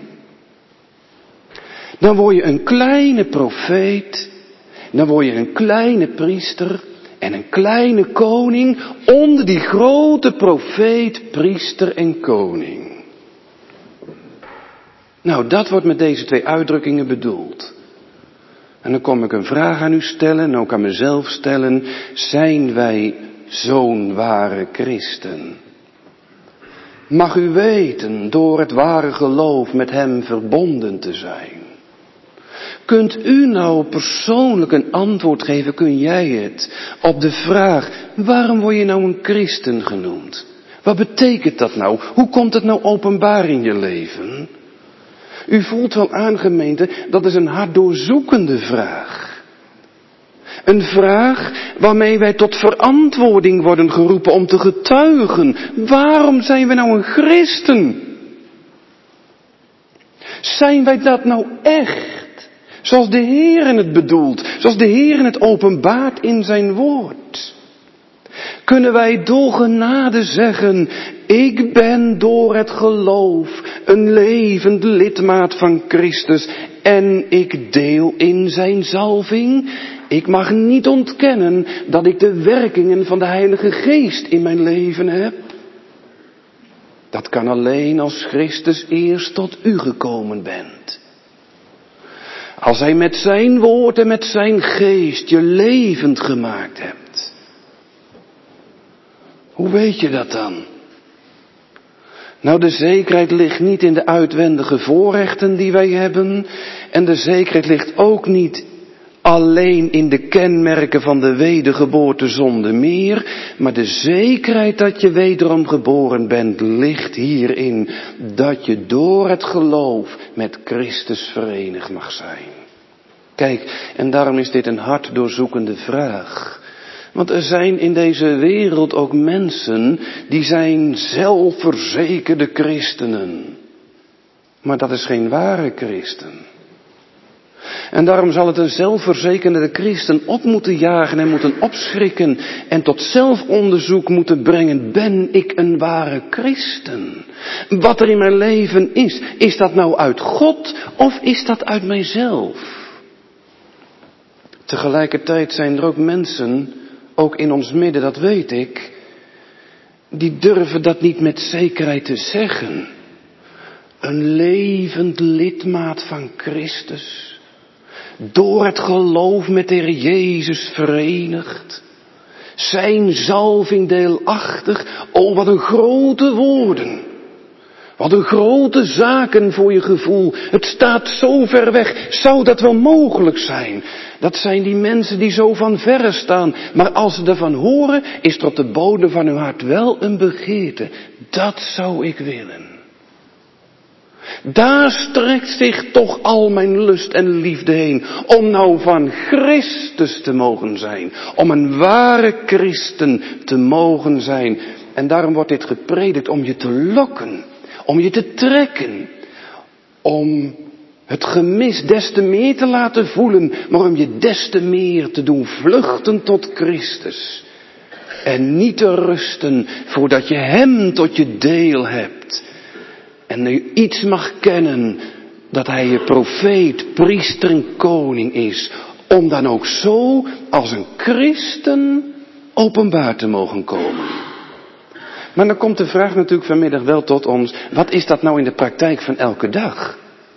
Dan word je een kleine profeet. Dan word je een kleine priester. En een kleine koning onder die grote profeet, priester en koning. Nou, dat wordt met deze twee uitdrukkingen bedoeld. En dan kom ik een vraag aan u stellen en ook aan mezelf stellen. Zijn wij zo'n ware christen? Mag u weten door het ware geloof met hem verbonden te zijn? Kunt u nou persoonlijk een antwoord geven, kun jij het, op de vraag, waarom word je nou een christen genoemd? Wat betekent dat nou? Hoe komt het nou openbaar in je leven? U voelt wel aan, gemeente, dat is een hartdoorzoekende vraag. Een vraag waarmee wij tot verantwoording worden geroepen om te getuigen. Waarom zijn we nou een christen? Zijn wij dat nou echt? Zoals de Heer het bedoelt, zoals de Heer het openbaart in zijn woord. Kunnen wij door genade zeggen, ik ben door het geloof een levend lidmaat van Christus en ik deel in zijn zalving. Ik mag niet ontkennen dat ik de werkingen van de Heilige Geest in mijn leven heb. Dat kan alleen als Christus eerst tot u gekomen bent. Als hij met zijn woord en met zijn geest je levend gemaakt hebt. Hoe weet je dat dan? Nou, de zekerheid ligt niet in de uitwendige voorrechten die wij hebben. En de zekerheid ligt ook niet alleen in de kenmerken van de wedergeboorte zonder meer. Maar de zekerheid dat je wederom geboren bent ligt hierin. Dat je door het geloof met Christus verenigd mag zijn. Kijk, en daarom is dit een hartdoorzoekende vraag. Want er zijn in deze wereld ook mensen die zijn zelfverzekerde christenen. Maar dat is geen ware christen. En daarom zal het een zelfverzekerde christen op moeten jagen en moeten opschrikken en tot zelfonderzoek moeten brengen. Ben ik een ware christen? Wat er in mijn leven is dat nou uit God of is dat uit mijzelf? Tegelijkertijd zijn er ook mensen, ook in ons midden, dat weet ik, die durven dat niet met zekerheid te zeggen. Een levend lidmaat van Christus, door het geloof met de Heer Jezus verenigd, zijn zalving deelachtig. Oh, wat een grote woorden. Wat een grote zaken voor je gevoel. Het staat zo ver weg. Zou dat wel mogelijk zijn? Dat zijn die mensen die zo van verre staan. Maar als ze ervan horen, is tot de bodem van hun hart wel een begeerte. Dat zou ik willen. Daar strekt zich toch al mijn lust en liefde heen. Om nou van Christus te mogen zijn. Om een ware christen te mogen zijn. En daarom wordt dit gepredikt om je te lokken. Om je te trekken. Om het gemis des te meer te laten voelen. Maar om je des te meer te doen vluchten tot Christus. En niet te rusten voordat je Hem tot je deel hebt. En je iets mag kennen dat Hij je profeet, priester en koning is. Om dan ook zo als een christen openbaar te mogen komen. Maar dan komt de vraag natuurlijk vanmiddag wel tot ons. Wat is dat nou in de praktijk van elke dag?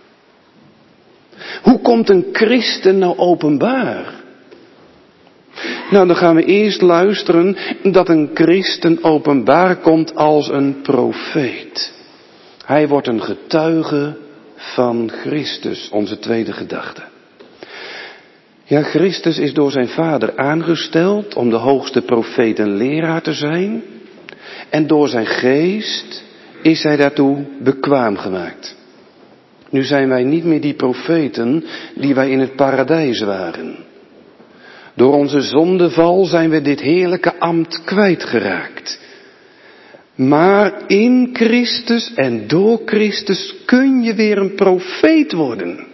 Hoe komt een christen nou openbaar? Nou, dan gaan we eerst luisteren dat een christen openbaar komt als een profeet. Hij wordt een getuige van Christus, onze tweede gedachte. Ja, Christus is door zijn Vader aangesteld om de hoogste profeet en leraar te zijn. En door zijn geest is hij daartoe bekwaam gemaakt. Nu zijn wij niet meer die profeten die wij in het paradijs waren. Door onze zondeval zijn we dit heerlijke ambt kwijtgeraakt. Maar in Christus en door Christus kun je weer een profeet worden.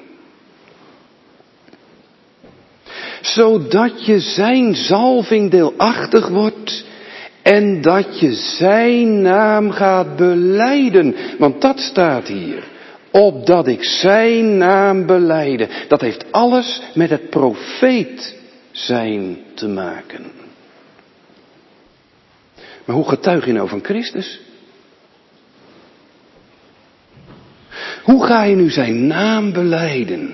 Zodat je zijn zalving deelachtig wordt en dat je zijn naam gaat belijden. Want dat staat hier. Opdat ik zijn naam belijden. Dat heeft alles met het profeet zijn te maken. Maar hoe getuig je nou van Christus? Hoe ga je nu zijn naam belijden?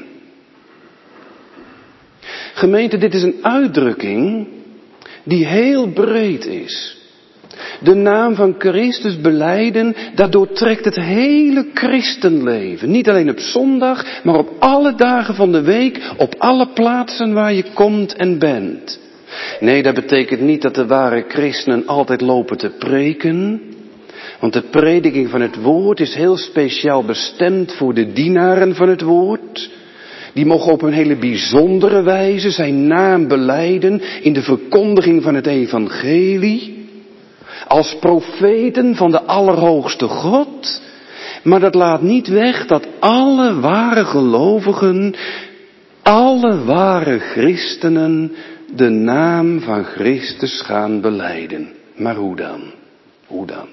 Gemeente, dit is een uitdrukking die heel breed is. De naam van Christus belijden, daardoor trekt het hele christenleven. Niet alleen op zondag, maar op alle dagen van de week, op alle plaatsen waar je komt en bent. Nee, dat betekent niet dat de ware christenen altijd lopen te preken. Want de prediking van het woord is heel speciaal bestemd voor de dienaren van het woord. Die mogen op een hele bijzondere wijze zijn naam belijden in de verkondiging van het evangelie. Als profeten van de Allerhoogste God. Maar dat laat niet weg dat alle ware gelovigen, alle ware christenen de naam van Christus gaan belijden. Maar hoe dan? Hoe dan?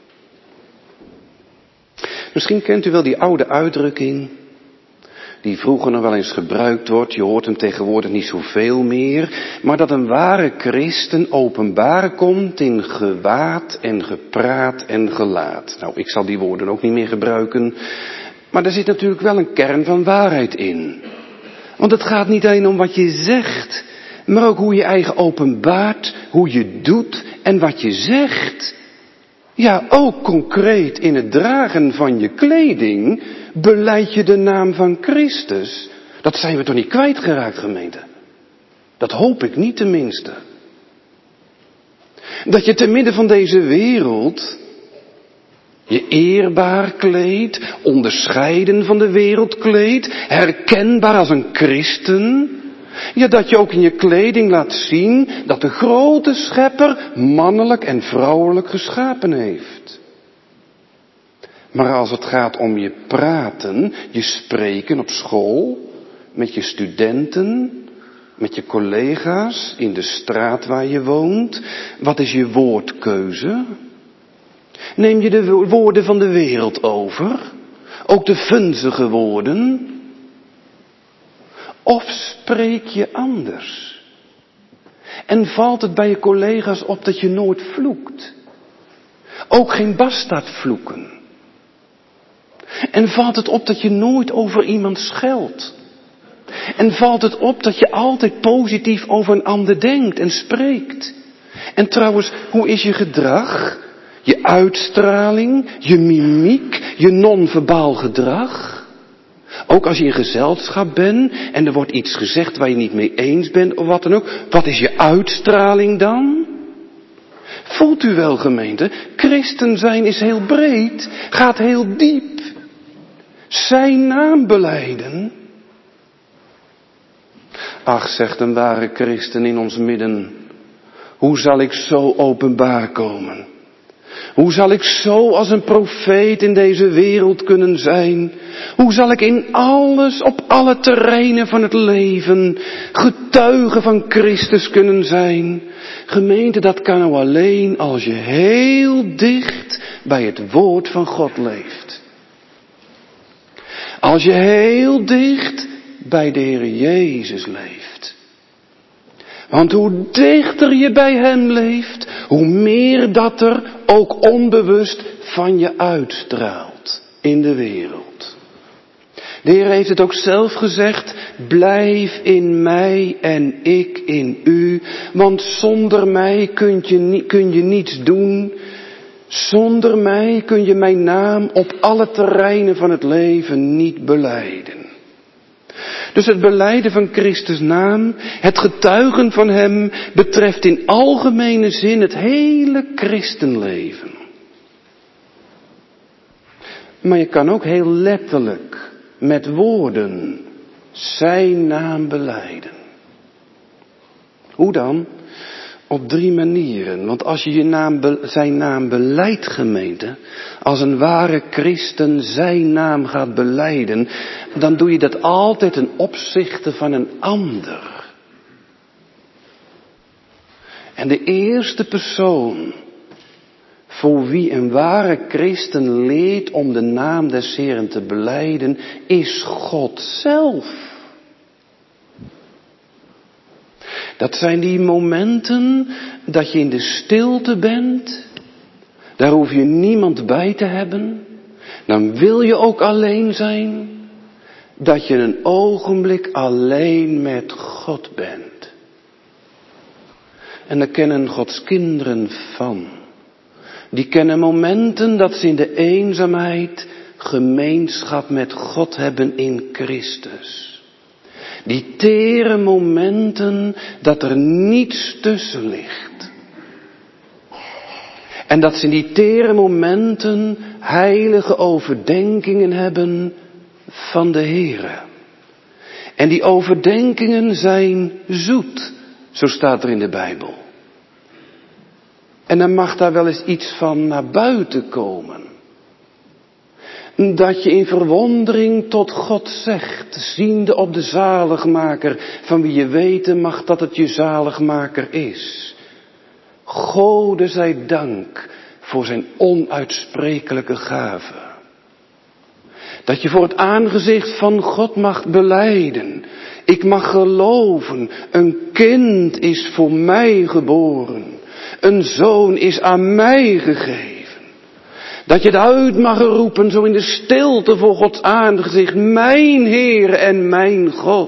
Misschien kent u wel die oude uitdrukking, die vroeger nog wel eens gebruikt wordt. Je hoort hem tegenwoordig niet zoveel meer. Maar dat een ware christen openbaar komt in gewaad en gepraat en gelaat. Nou, ik zal die woorden ook niet meer gebruiken. Maar er zit natuurlijk wel een kern van waarheid in. Want het gaat niet alleen om wat je zegt, maar ook hoe je eigen openbaart, hoe je doet en wat je zegt. Ja, ook concreet in het dragen van je kleding belijd je de naam van Christus. Dat zijn we toch niet kwijtgeraakt, gemeente? Dat hoop ik niet tenminste. Dat je te midden van deze wereld je eerbaar kleedt, onderscheiden van de wereld kleedt, herkenbaar als een christen. Ja, dat je ook in je kleding laat zien dat de grote schepper mannelijk en vrouwelijk geschapen heeft. Maar als het gaat om je praten, je spreken op school, met je studenten, met je collega's, in de straat waar je woont, wat is je woordkeuze? Neem je de woorden van de wereld over? Ook de vunzige woorden? Of spreek je anders? En valt het bij je collega's op dat je nooit vloekt? Ook geen bastaardvloeken. En valt het op dat je nooit over iemand scheldt? En valt het op dat je altijd positief over een ander denkt en spreekt? En trouwens, hoe is je gedrag? Je uitstraling, je mimiek, je non-verbaal gedrag? Ook als je in gezelschap bent en er wordt iets gezegd waar je niet mee eens bent of wat dan ook. Wat is je uitstraling dan? Voelt u wel, gemeente? Christen zijn is heel breed, gaat heel diep. Zijn naam belijden. Ach, zegt een ware christen in ons midden. Hoe zal ik zo openbaar komen? Hoe zal ik zo als een profeet in deze wereld kunnen zijn? Hoe zal ik in alles, op alle terreinen van het leven, getuige van Christus kunnen zijn? Gemeente, dat kan nou alleen als je heel dicht bij het woord van God leeft. Als je heel dicht bij de Heer Jezus leeft. Want hoe dichter je bij Hem leeft, hoe meer dat er ook onbewust van je uitstraalt in de wereld. De Heer heeft het ook zelf gezegd, blijf in mij en ik in u, want zonder mij kun je niets doen. Zonder mij kun je mijn naam op alle terreinen van het leven niet belijden. Dus het belijden van Christus naam, het getuigen van Hem, betreft in algemene zin het hele christenleven. Maar je kan ook heel letterlijk met woorden zijn naam belijden. Hoe dan? Op 3 manieren. Want als je zijn naam belijdt, gemeente, als een ware christen zijn naam gaat belijden, dan doe je dat altijd ten opzichte van een ander. En de eerste persoon voor wie een ware christen leert om de naam des Heeren te belijden, is God zelf. Dat zijn die momenten dat je in de stilte bent. Daar hoef je niemand bij te hebben. Dan wil je ook alleen zijn. Dat je een ogenblik alleen met God bent. En daar kennen Gods kinderen van. Die kennen momenten dat ze in de eenzaamheid gemeenschap met God hebben in Christus. Die tere momenten dat er niets tussen ligt. En dat ze in die tere momenten heilige overdenkingen hebben van de Heere. En die overdenkingen zijn zoet, zo staat er in de Bijbel. En dan mag daar wel eens iets van naar buiten komen. Dat je in verwondering tot God zegt, ziende op de zaligmaker, van wie je weten mag dat het je zaligmaker is. Gode zij dank voor zijn onuitsprekelijke gave. Dat je voor het aangezicht van God mag belijden. Ik mag geloven, een kind is voor mij geboren. Een zoon is aan mij gegeven. Dat je het uit mag roepen, zo in de stilte voor Gods aangezicht. Mijn Heer en mijn God.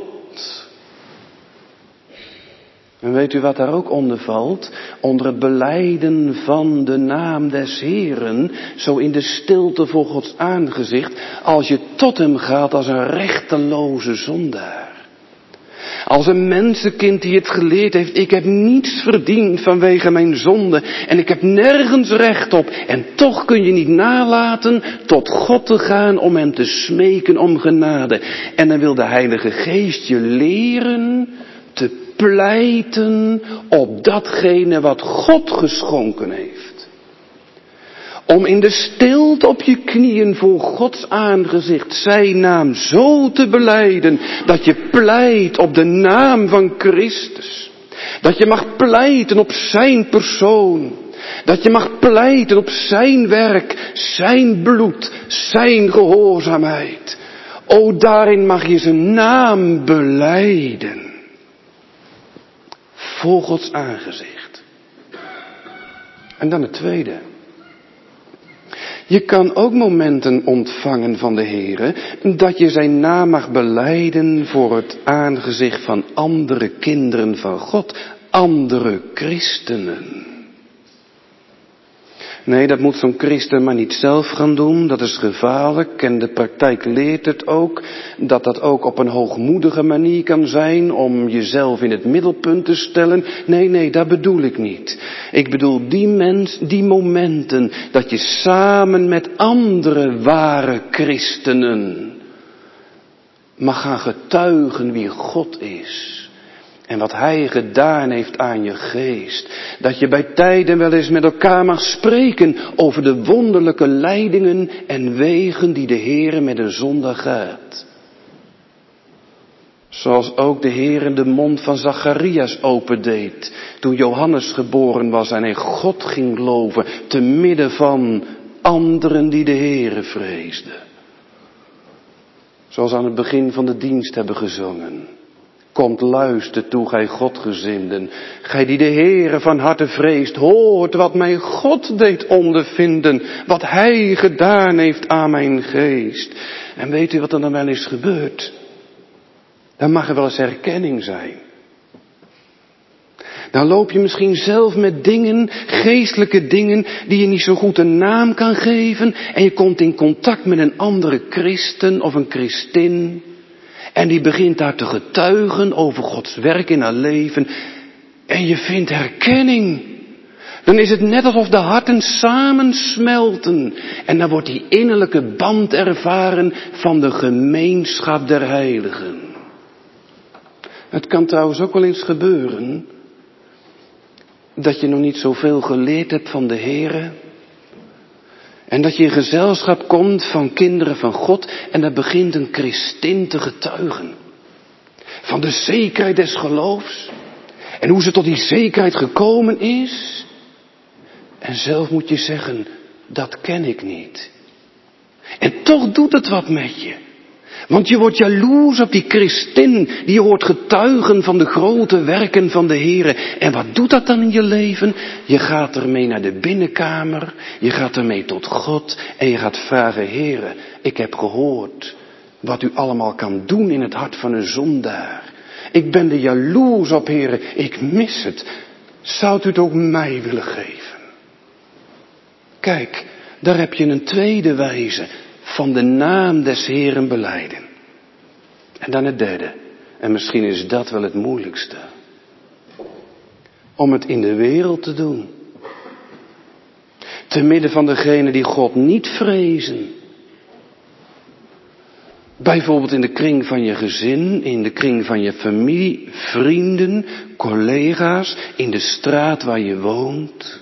En weet u wat daar ook onder valt? Onder het belijden van de naam des Heeren. Zo in de stilte voor Gods aangezicht. Als je tot Hem gaat als een rechteloze zondaar. Als een mensenkind die het geleerd heeft, ik heb niets verdiend vanwege mijn zonde en ik heb nergens recht op. En toch kun je niet nalaten tot God te gaan om Hem te smeken om genade. En dan wil de Heilige Geest je leren te pleiten op datgene wat God geschonken heeft. Om in de stilte op je knieën voor Gods aangezicht zijn naam zo te belijden, dat je pleit op de naam van Christus. Dat je mag pleiten op zijn persoon. Dat je mag pleiten op zijn werk, zijn bloed, zijn gehoorzaamheid. O, daarin mag je zijn naam belijden. voor Gods aangezicht. En dan het tweede. Je kan ook momenten ontvangen van de Heere, dat je zijn naam mag belijden voor het aangezicht van andere kinderen van God, andere christenen. Nee, dat moet zo'n christen maar niet zelf gaan doen, dat is gevaarlijk en de praktijk leert het ook, dat dat ook op een hoogmoedige manier kan zijn om jezelf in het middelpunt te stellen. Nee, dat bedoel ik niet. Ik bedoel die momenten dat je samen met andere ware christenen mag gaan getuigen wie God is. En wat Hij gedaan heeft aan je geest. Dat je bij tijden wel eens met elkaar mag spreken over de wonderlijke leidingen en wegen die de Heere met een zondaar gaat. Zoals ook de Heere de mond van Zacharias opendeed toen Johannes geboren was en hij God ging geloven te midden van anderen die de Heere vreesden. Zoals aan het begin van de dienst hebben gezongen. Komt luister toe, gij Godgezinden, gij die de Heere van harte vreest, hoort wat mijn God deed ondervinden, wat Hij gedaan heeft aan mijn geest. En weet u wat er dan wel eens gebeurt? Dan mag er wel eens herkenning zijn. Dan loop je misschien zelf met dingen, geestelijke dingen, die je niet zo goed een naam kan geven, en je komt in contact met een andere christen of een christin. En die begint daar te getuigen over Gods werk in haar leven. En je vindt herkenning. Dan is het net alsof de harten samensmelten. En dan wordt die innerlijke band ervaren van de gemeenschap der heiligen. Het kan trouwens ook wel eens gebeuren dat je nog niet zoveel geleerd hebt van de Heere. En dat je in gezelschap komt van kinderen van God en dan begint een christin te getuigen. Van de zekerheid des geloofs. En hoe ze tot die zekerheid gekomen is. En zelf moet je zeggen, dat ken ik niet. En toch doet het wat met je. Want je wordt jaloers op die christin die je hoort getuigen van de grote werken van de Heere. En wat doet dat dan in je leven? Je gaat ermee naar de binnenkamer, je gaat ermee tot God en je gaat vragen, Heere, ik heb gehoord wat u allemaal kan doen in het hart van een zondaar. Ik ben er jaloers op, Heere, ik mis het. Zou u het ook mij willen geven? Kijk, daar heb je een tweede wijze. Van de naam des Heeren belijden. En dan het derde. En misschien is dat wel het moeilijkste. Om het in de wereld te doen. Te midden van degenen die God niet vrezen. Bijvoorbeeld in de kring van je gezin, in de kring van je familie, vrienden, collega's, in de straat waar je woont.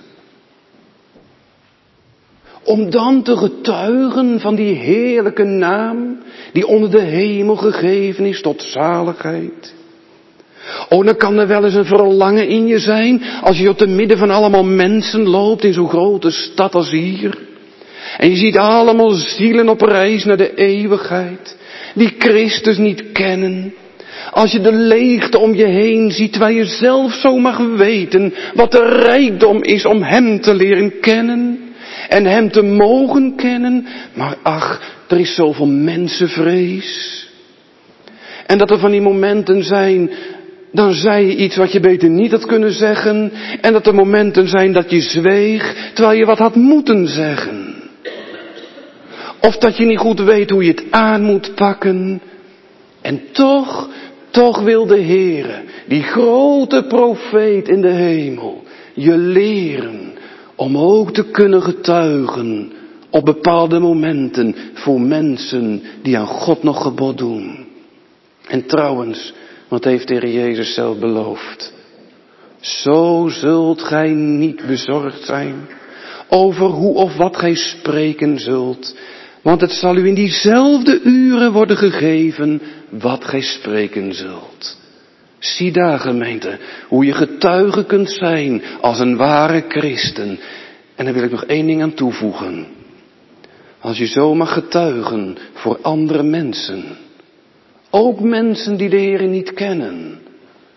Om dan te getuigen van die heerlijke naam, die onder de hemel gegeven is tot zaligheid. Oh, dan kan er wel eens een verlangen in je zijn, als je op te midden van allemaal mensen loopt in zo'n grote stad als hier. En je ziet allemaal zielen op reis naar de eeuwigheid, die Christus niet kennen. Als je de leegte om je heen ziet, terwijl je zelf zo mag weten wat de rijkdom is om Hem te leren kennen. En Hem te mogen kennen. Maar ach, er is zoveel mensenvrees. En dat er van die momenten zijn, dan zei je iets wat je beter niet had kunnen zeggen. En dat er momenten zijn dat je zweeg, terwijl je wat had moeten zeggen. Of dat je niet goed weet hoe je het aan moet pakken. En toch wil de Heere, die grote profeet in de hemel, je leren om ook te kunnen getuigen op bepaalde momenten voor mensen die aan God nog gebod doen. En trouwens, wat heeft de Heer Jezus zelf beloofd? Zo zult gij niet bezorgd zijn over hoe of wat gij spreken zult. Want het zal u in diezelfde uren worden gegeven wat gij spreken zult. Zie daar, gemeente, hoe je getuige kunt zijn als een ware christen. En daar wil ik nog één ding aan toevoegen. Als je zo mag getuigen voor andere mensen. Ook mensen die de Heer niet kennen.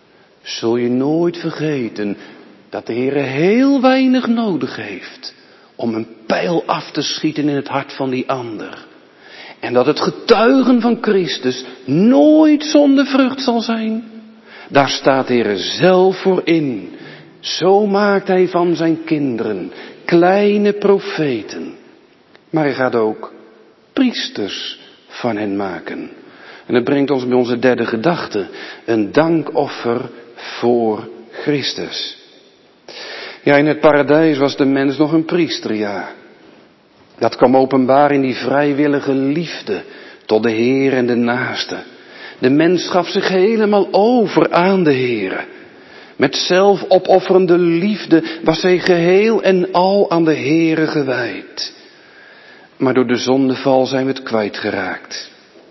zul je nooit vergeten dat de Heere heel weinig nodig heeft om een pijl af te schieten in het hart van die ander. En dat het getuigen van Christus nooit zonder vrucht zal zijn. Daar staat de Heere zelf voor in. Zo maakt hij van zijn kinderen kleine profeten. Maar hij gaat ook priesters van hen maken. En dat brengt ons bij onze derde gedachte. Een dankoffer voor Christus. Ja, in het paradijs was de mens nog een priester, ja. Dat kwam openbaar in die vrijwillige liefde tot de Heer en de naaste. De mens gaf zich helemaal over aan de Heer. Met zelfopofferende liefde was hij geheel en al aan de Heer gewijd. Maar door de zondeval zijn we het kwijtgeraakt.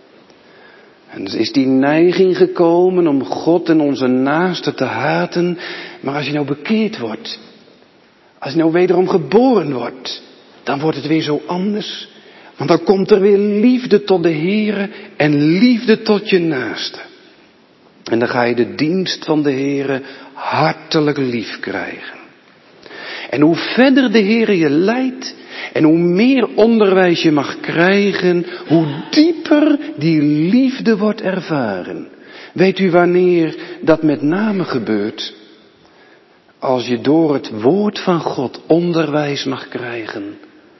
En is die neiging gekomen om God en onze naaste te haten. Maar als je nou bekeerd wordt, als je nou wederom geboren wordt, dan wordt het weer zo anders. Want dan komt er weer liefde tot de Heere en liefde tot je naaste. En dan ga je de dienst van de Heere hartelijk lief krijgen. En hoe verder de Heere je leidt en hoe meer onderwijs je mag krijgen, hoe dieper die liefde wordt ervaren. Weet u wanneer dat met name gebeurt? Als je door het woord van God onderwijs mag krijgen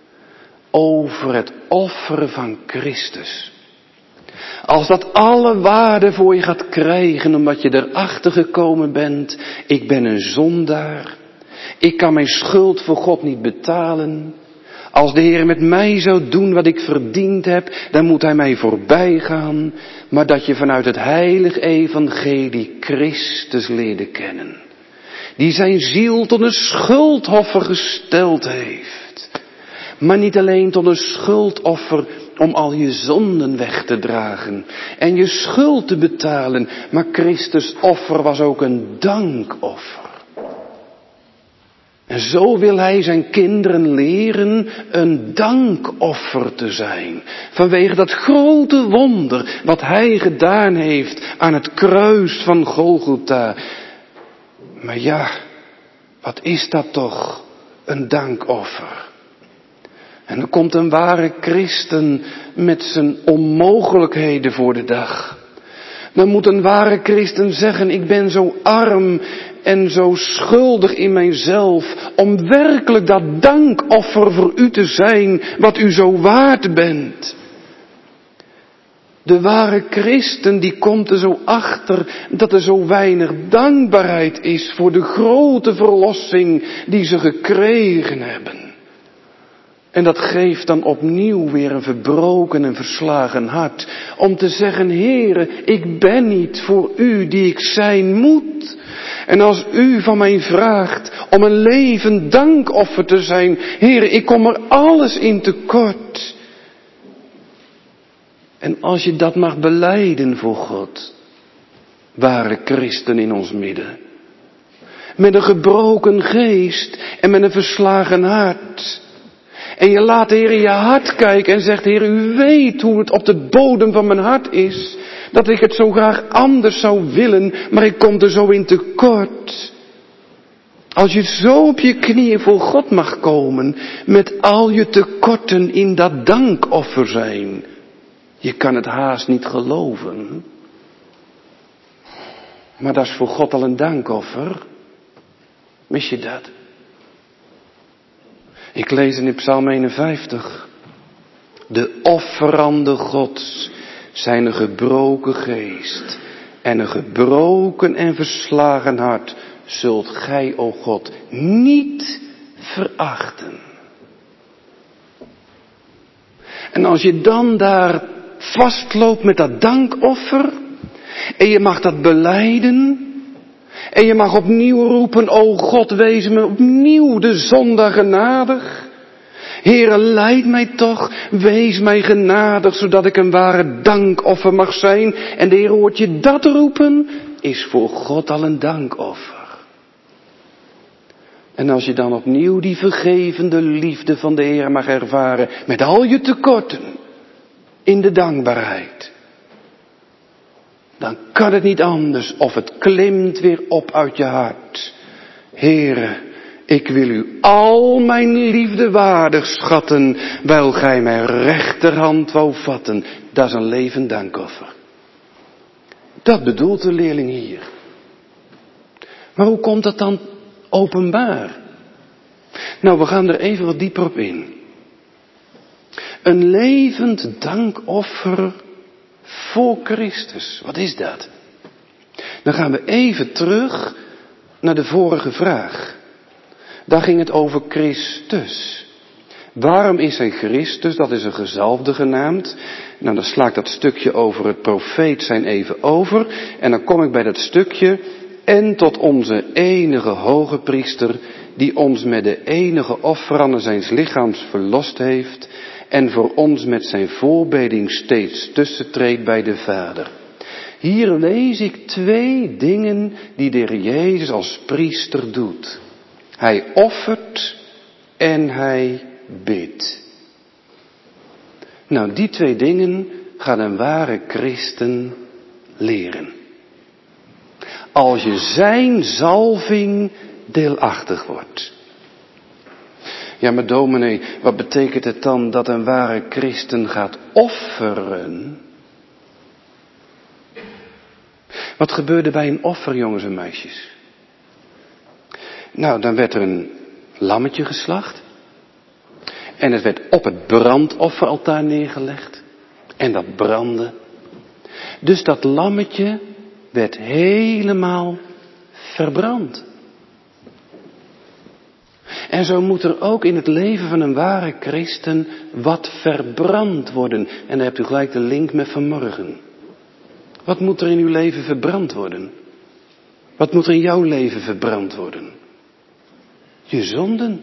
over het offer van Christus. Als dat alle waarde voor je gaat krijgen, omdat je erachter gekomen bent, ik ben een zondaar, ik kan mijn schuld voor God niet betalen. Als de Heer met mij zou doen wat ik verdiend heb, dan moet Hij mij voorbij gaan. Maar dat je vanuit het heilig evangelie Christus leerde kennen. Die zijn ziel tot een schuldoffer gesteld heeft. Maar niet alleen tot een schuldoffer om al je zonden weg te dragen en je schuld te betalen. Maar Christus offer was ook een dankoffer. En zo wil Hij zijn kinderen leren een dankoffer te zijn. Vanwege dat grote wonder wat Hij gedaan heeft aan het kruis van Golgotha. Maar ja, wat is dat toch, een dankoffer? En dan komt een ware christen met zijn onmogelijkheden voor de dag. Dan moet een ware christen zeggen, ik ben zo arm en zo schuldig in mijzelf om werkelijk dat dankoffer voor u te zijn wat u zo waard bent. De ware christen die komt er zo achter dat er zo weinig dankbaarheid is voor de grote verlossing die ze gekregen hebben. En dat geeft dan opnieuw weer een verbroken en verslagen hart. Om te zeggen, Heere, ik ben niet voor u die ik zijn moet. En als u van mij vraagt om een levend dankoffer te zijn, Heere, ik kom er alles in tekort. En als je dat mag belijden voor God, ware christen in ons midden. Met een gebroken geest en met een verslagen hart. En je laat de Heer in je hart kijken en zegt, Heer, u weet hoe het op de bodem van mijn hart is. Dat ik het zo graag anders zou willen, maar ik kom er zo in tekort. Als je zo op je knieën voor God mag komen, met al je tekorten in dat dankoffer zijn. Je kan het haast niet geloven. Maar dat is voor God al een dankoffer. Mis je dat? Ik lees in Psalm 51. De offerande Gods zijn een gebroken geest en een gebroken en verslagen hart zult gij, o God, niet verachten. En als je dan daar vastloopt met dat dankoffer en je mag dat belijden en je mag opnieuw roepen, o God, wees me opnieuw de zondaar genadig. Heere, leid mij toch, wees mij genadig, zodat ik een ware dankoffer mag zijn. En de Heer hoort je dat roepen, is voor God al een dankoffer. En als je dan opnieuw die vergevende liefde van de Heer mag ervaren, met al je tekorten, in de dankbaarheid. dan kan het niet anders of het klimt weer op uit je hart. Heere, ik wil u al mijn liefde waardig schatten, wijl gij mijn rechterhand wou vatten. Dat is een levend dankoffer. Dat bedoelt de leerling hier. Maar hoe komt dat dan openbaar? Nou, we gaan er even wat dieper op in. Een levend dankoffer voor Christus. Wat is dat? Dan gaan we even terug naar de vorige vraag. Daar ging het over Christus. Waarom is hij Christus? Dat is een gezalfde genaamd. Nou, dan sla ik dat stukje over het profeet zijn even over. En dan kom ik bij dat stukje. En tot onze enige hoge priester, die ons met de enige offeranden zijns lichaams verlost heeft. En voor ons met zijn voorbeding steeds tussentreedt bij de Vader. Hier lees ik 2 dingen die de Heer Jezus als priester doet. Hij offert en hij bidt. Nou, die 2 dingen gaat een ware christen leren. Als je zijn zalving deelachtig wordt. Ja, maar dominee, wat betekent het dan dat een ware christen gaat offeren? Wat gebeurde bij een offer, jongens en meisjes? Nou, dan werd er een lammetje geslacht. En het werd op het brandofferaltaar neergelegd. En dat brandde. Dus dat lammetje werd helemaal verbrand. En zo moet er ook in het leven van een ware christen wat verbrand worden. En dan hebt u gelijk de link met vanmorgen. Wat moet er in uw leven verbrand worden? Wat moet er in jouw leven verbrand worden? Je zonden.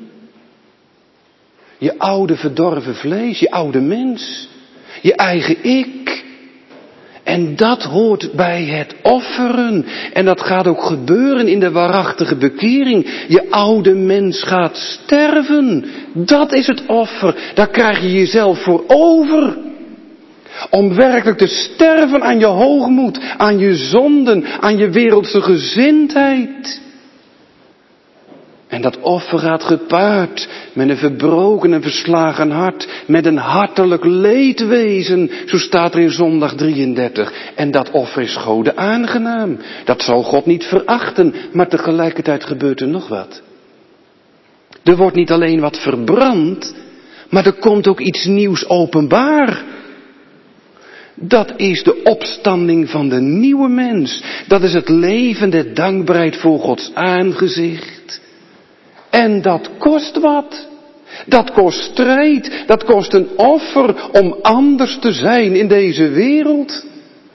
Je oude verdorven vlees, je oude mens. Je eigen ik. En dat hoort bij het offeren. En dat gaat ook gebeuren in de waarachtige bekering. Je oude mens gaat sterven. Dat is het offer. Daar krijg je jezelf voor over. Om werkelijk te sterven aan je hoogmoed, aan je zonden, aan je wereldse gezindheid. En dat offer gaat gepaard met een verbroken en verslagen hart, met een hartelijk leedwezen, zo staat er in zondag 33. En dat offer is Gode aangenaam. Dat zal God niet verachten, maar tegelijkertijd gebeurt er nog wat. Er wordt niet alleen wat verbrand, maar er komt ook iets nieuws openbaar. Dat is de opstanding van de nieuwe mens. Dat is het leven der dankbaarheid voor Gods aangezicht. En dat kost wat. Dat kost strijd. Dat kost een offer om anders te zijn in deze wereld.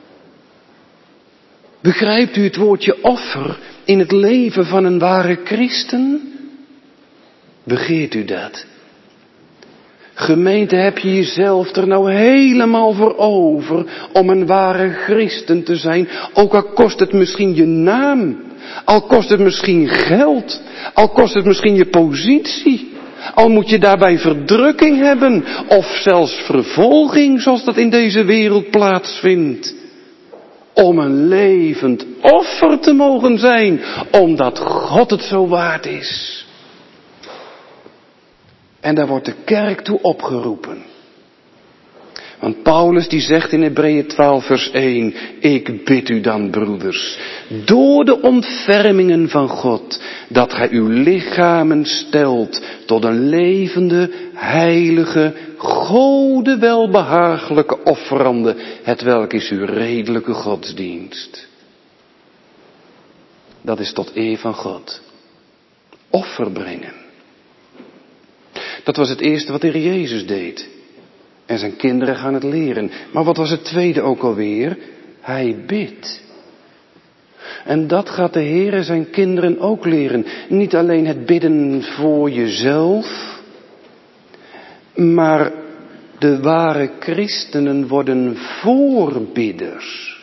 Begrijpt u het woordje offer in het leven van een ware christen? Begeert u dat? Gemeente, heb je jezelf er nou helemaal voor over om een ware christen te zijn? Ook al kost het misschien je naam. Al kost het misschien geld. Al kost het misschien je positie. Al moet je daarbij verdrukking hebben. Of zelfs vervolging zoals dat in deze wereld plaatsvindt. Om een levend offer te mogen zijn. Omdat God het zo waard is. En daar wordt de kerk toe opgeroepen. Want Paulus die zegt in Hebreeën 12 vers 1. Ik bid u dan, broeders, door de ontfermingen van God, dat gij uw lichamen stelt tot een levende, heilige, Gode welbehagelijke offerande, hetwelk is uw redelijke godsdienst. Dat is tot eer van God. Offer brengen. Dat was het eerste wat de Heer Jezus deed. En zijn kinderen gaan het leren. Maar wat was het tweede ook alweer? Hij bidt. En dat gaat de Heer zijn kinderen ook leren. Niet alleen het bidden voor jezelf. Maar de ware christenen worden voorbidders.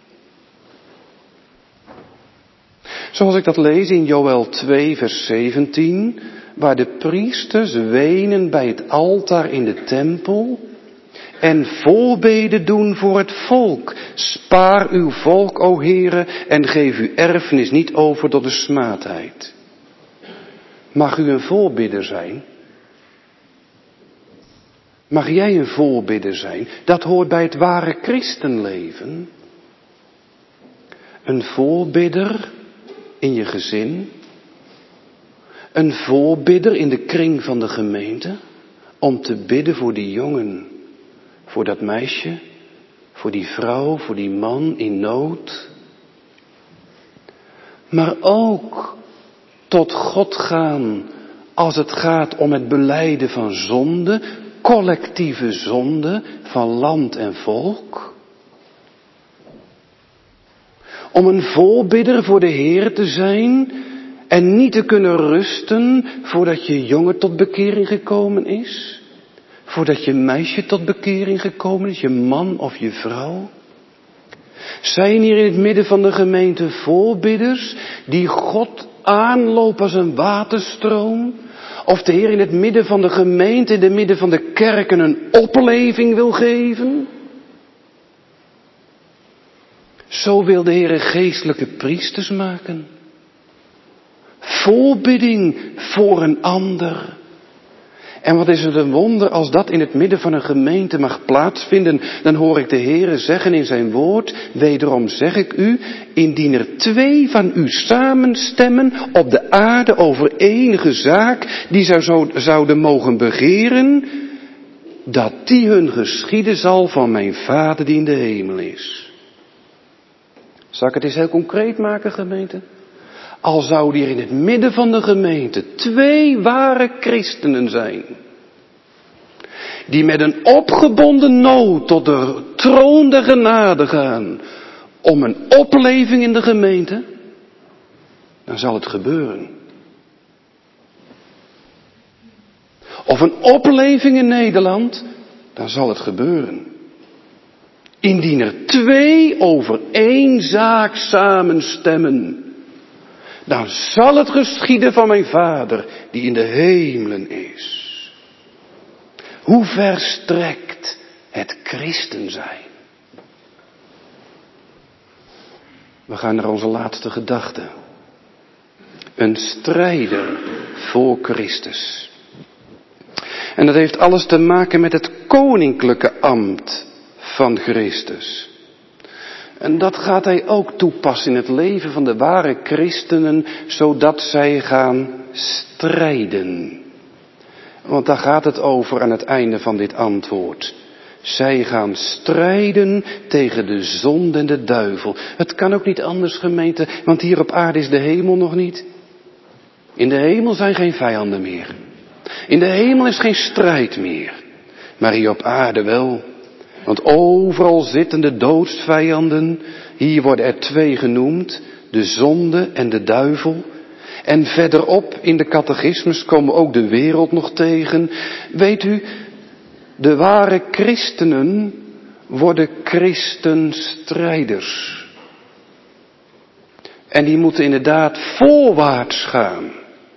Zoals ik dat lees in Joël 2 vers 17... waar de priesters wenen bij het altaar in de tempel. en voorbeden doen voor het volk. Spaar uw volk, o Heere, en geef uw erfenis niet over tot de smaadheid. Mag u een voorbidder zijn? Mag jij een voorbidder zijn? Dat hoort bij het ware christenleven. Een voorbidder in je gezin. Een voorbidder in de kring van de gemeente. Om te bidden voor die jongen. Voor dat meisje. Voor die vrouw. Voor die man in nood. Maar ook tot God gaan als het gaat om het belijden van zonde. Collectieve zonde van land en volk. Om een voorbidder voor de Heer te zijn en niet te kunnen rusten voordat je jongen tot bekering gekomen is. Voordat je meisje tot bekering gekomen is, je man of je vrouw. Zijn hier in het midden van de gemeente voorbidders die God aanlopen als een waterstroom? Of de Heer in het midden van de gemeente, in het midden van de kerken een opleving wil geven? Zo wil de Heer geestelijke priesters maken. Voorbidding voor een ander. En wat is het een wonder als dat in het midden van een gemeente mag plaatsvinden. Dan hoor ik de Heere zeggen in zijn woord. Wederom zeg ik u. Indien er 2 van u samenstemmen op de aarde over enige zaak. Die zouden mogen begeren. Dat die hun geschieden zal van mijn Vader die in de hemel is. Zal ik het eens heel concreet maken, gemeente? Al zouden hier in het midden van de gemeente 2 ware christenen zijn. Die met een opgebonden nood tot de troon der genade gaan. Om een opleving in de gemeente. Dan zal het gebeuren. Of een opleving in Nederland. Dan zal het gebeuren. Indien er 2 over 1 zaak samenstemmen. Dan zal het geschieden van mijn Vader die in de hemelen is. Hoe ver strekt het christen zijn? We gaan naar onze laatste gedachte. Een strijder voor Christus. En dat heeft alles te maken met het koninklijke ambt van Christus. En dat gaat hij ook toepassen in het leven van de ware christenen, zodat zij gaan strijden. Want daar gaat het over aan het einde van dit antwoord. Zij gaan strijden tegen de zonde en de duivel. Het kan ook niet anders, gemeente, want hier op aarde is de hemel nog niet. In de hemel zijn geen vijanden meer. In de hemel is geen strijd meer. Maar hier op aarde wel. Want overal zitten de doodsvijanden. Hier worden er 2 genoemd. De zonde en de duivel. En verderop in de catechismus komen we ook de wereld nog tegen. Weet u, de ware christenen worden christenstrijders. En die moeten inderdaad voorwaarts gaan.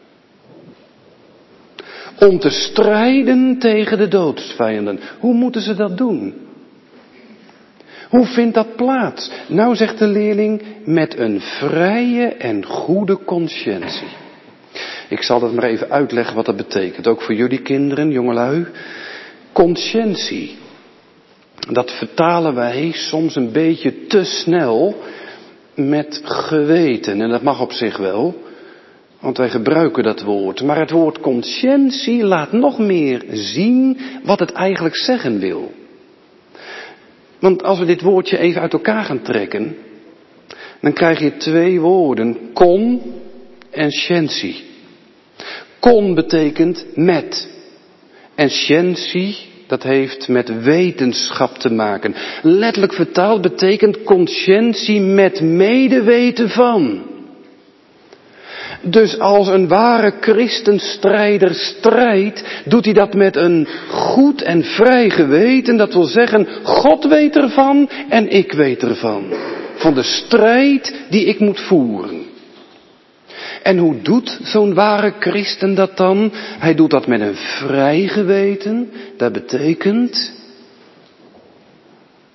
Om te strijden tegen de doodsvijanden. Hoe moeten ze dat doen? Hoe vindt dat plaats? Nou, zegt de leerling, met een vrije en goede consciëntie. Ik zal dat maar even uitleggen wat dat betekent. Ook voor jullie kinderen, jongelui. Consciëntie. Dat vertalen wij soms een beetje te snel met geweten. En dat mag op zich wel. Want wij gebruiken dat woord. Maar het woord consciëntie laat nog meer zien wat het eigenlijk zeggen wil. Want als we dit woordje even uit elkaar gaan trekken, dan krijg je 2 woorden. Con en scientie. Con betekent met. En scientie, dat heeft met wetenschap te maken. Letterlijk vertaald betekent conscientie met medeweten van. Dus als een ware christenstrijder strijdt, doet hij dat met een goed en vrij geweten. Dat wil zeggen, God weet ervan en ik weet ervan. Van de strijd die ik moet voeren. En hoe doet zo'n ware christen dat dan? Hij doet dat met een vrij geweten. Dat betekent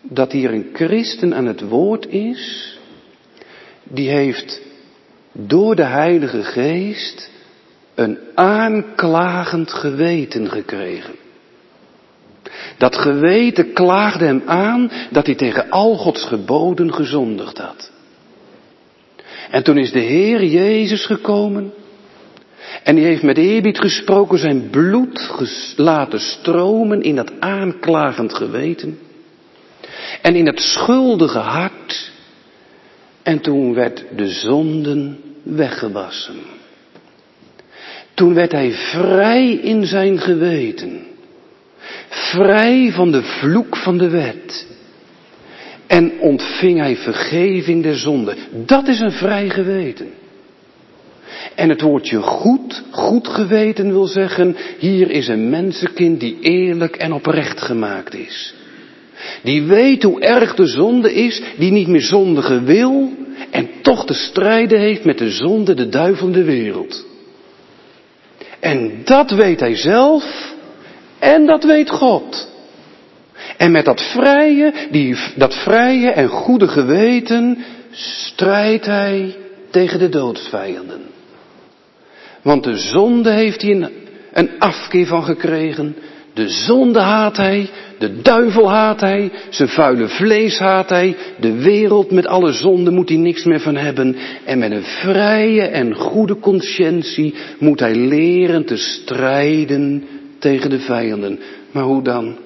dat hier een christen aan het woord is, die heeft door de Heilige Geest een aanklagend geweten gekregen. Dat geweten klaagde hem aan dat hij tegen al Gods geboden gezondigd had. En toen is de Heer Jezus gekomen en die heeft met eerbied gesproken zijn bloed laten stromen in dat aanklagend geweten en in het schuldige hart. En toen werd de zonden weggewassen. Toen werd hij vrij in zijn geweten. Vrij van de vloek van de wet. En ontving hij vergeving der zonde. Dat is een vrij geweten. En het woordje goed geweten wil zeggen, hier is een mensenkind die eerlijk en oprecht gemaakt is. Die weet hoe erg de zonde is, die niet meer zondigen wil en toch te strijden heeft met de zonde, de duivel en de wereld. En dat weet hij zelf en dat weet God. En met dat vrije en goede geweten strijdt hij tegen de doodsvijanden. Want de zonde heeft hij een afkeer van gekregen. De zonde haat hij, de duivel haat hij, zijn vuile vlees haat hij, de wereld met alle zonde moet hij niks meer van hebben. En met een vrije en goede conscientie moet hij leren te strijden tegen de vijanden. Maar hoe dan?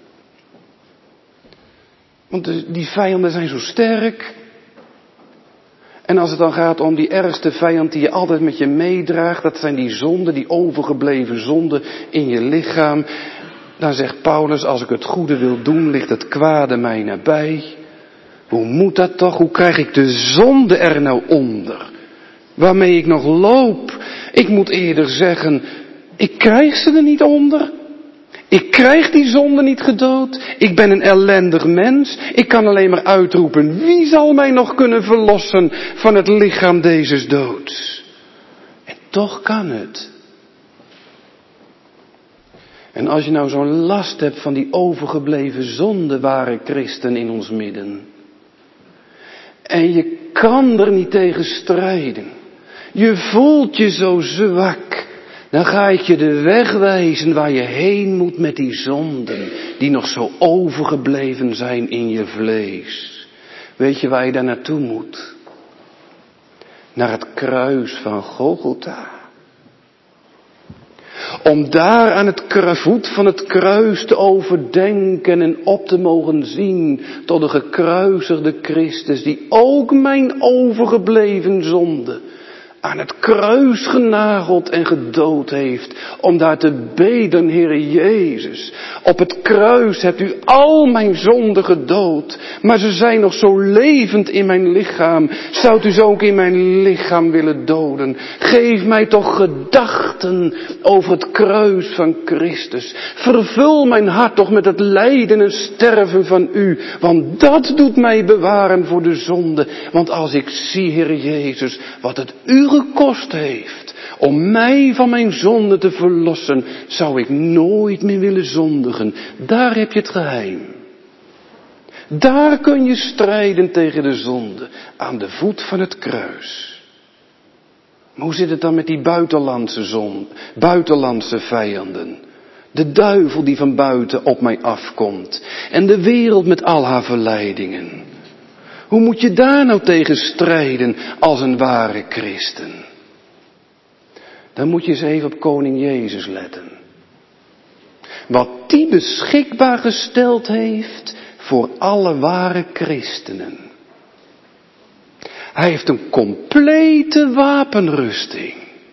Want die vijanden zijn zo sterk. En als het dan gaat om die ergste vijand die je altijd met je meedraagt, dat zijn die zonden, die overgebleven zonden in je lichaam. Dan zegt Paulus, als ik het goede wil doen, ligt het kwade mij nabij. Hoe moet dat toch? Hoe krijg ik de zonde er nou onder? Waarmee ik nog loop? Ik moet eerder zeggen, ik krijg ze er niet onder. Ik krijg die zonde niet gedood. Ik ben een ellendig mens. Ik kan alleen maar uitroepen, wie zal mij nog kunnen verlossen van het lichaam dezes doods? En toch kan het. En als je nou zo'n last hebt van die overgebleven zonde, ware christen in ons midden. En je kan er niet tegen strijden. Je voelt je zo zwak. Dan ga ik je de weg wijzen waar je heen moet met die zonden. Die nog zo overgebleven zijn in je vlees. Weet je waar je daar naartoe moet? Naar het kruis van Golgotha. Om daar aan het voet van het kruis te overdenken en op te mogen zien tot de gekruisigde Christus die ook mijn overgebleven zonde aan het kruis genageld en gedood heeft. Om daar te beden, Heere Jezus. Op het kruis hebt u al mijn zonden gedood. Maar ze zijn nog zo levend in mijn lichaam. Zou u ze ook in mijn lichaam willen doden? Geef mij toch gedachten over het kruis van Christus. Vervul mijn hart toch met het lijden en sterven van u. Want dat doet mij bewaren voor de zonde. Want als ik zie, Heere Jezus, wat het u gekost heeft om mij van mijn zonde te verlossen, zou ik nooit meer willen zondigen. Daar heb je het geheim. Daar kun je strijden tegen de zonde, aan de voet van het kruis. Maar hoe zit het dan met die buitenlandse vijanden? De duivel die van buiten op mij afkomt en de wereld met al haar verleidingen. Hoe moet je daar nou tegen strijden als een ware christen? Dan moet je eens even op koning Jezus letten. Wat die beschikbaar gesteld heeft voor alle ware christenen. Hij heeft een complete wapenrusting.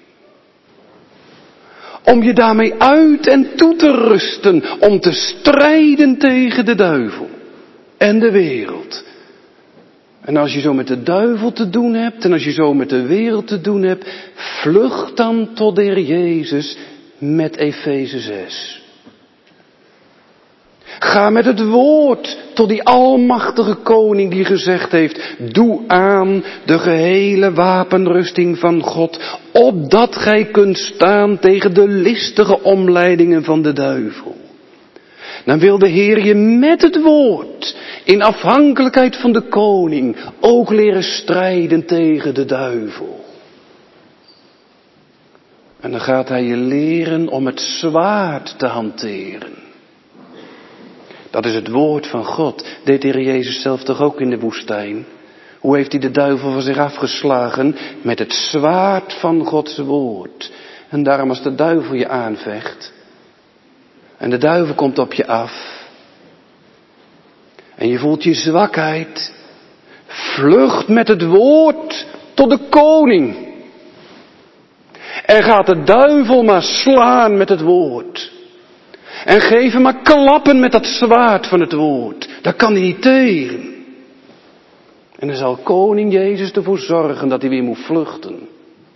Om je daarmee uit en toe te rusten. Om te strijden tegen de duivel en de wereld. En als je zo met de duivel te doen hebt en als je zo met de wereld te doen hebt, vlucht dan tot de Heer Jezus met Efeze 6. Ga met het woord tot die almachtige koning die gezegd heeft, doe aan de gehele wapenrusting van God, opdat gij kunt staan tegen de listige omleidingen van de duivel. Dan wil de Heer je met het woord, in afhankelijkheid van de koning, ook leren strijden tegen de duivel. En dan gaat hij je leren om het zwaard te hanteren. Dat is het woord van God. Deed de Heer Jezus zelf toch ook in de woestijn? Hoe heeft hij de duivel van zich afgeslagen? Met het zwaard van Gods woord. En daarom als de duivel je aanvecht. En de duivel komt op je af. En je voelt je zwakheid. Vlucht met het woord tot de koning. En gaat de duivel maar slaan met het woord. En geef hem maar klappen met dat zwaard van het woord. Daar kan hij niet tegen. En dan zal koning Jezus ervoor zorgen dat hij weer moet vluchten.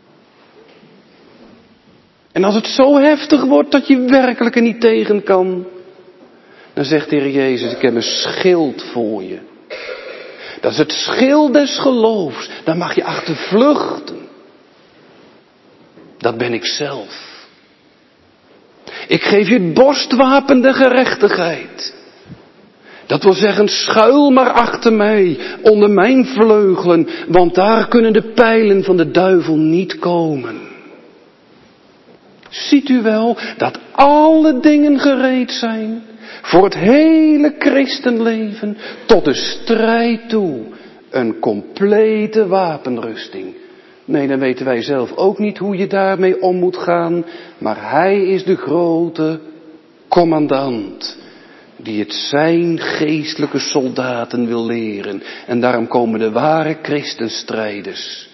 En als het zo heftig wordt dat je werkelijk er niet tegen kan, dan zegt de Heer Jezus, ik heb een schild voor je. Dat is het schild des geloofs. Daar mag je achter vluchten. Dat ben ik zelf. Ik geef je het borstwapen der gerechtigheid. Dat wil zeggen, schuil maar achter mij, onder mijn vleugelen, want daar kunnen de pijlen van de duivel niet komen. Ziet u wel dat alle dingen gereed zijn voor het hele christenleven tot de strijd toe. Een complete wapenrusting. Nee, dan weten wij zelf ook niet hoe je daarmee om moet gaan. Maar hij is de grote commandant die het zijn geestelijke soldaten wil leren. En daarom komen de ware christenstrijders.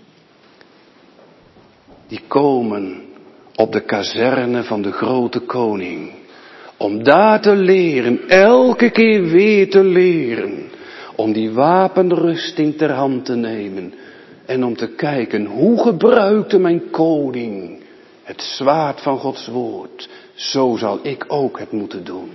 Die komen op de kazerne van de grote koning. Om daar te leren, elke keer weer te leren. Om die wapenrusting ter hand te nemen. En om te kijken, hoe gebruikte mijn koning het zwaard van Gods woord. Zo zal ik ook het moeten doen.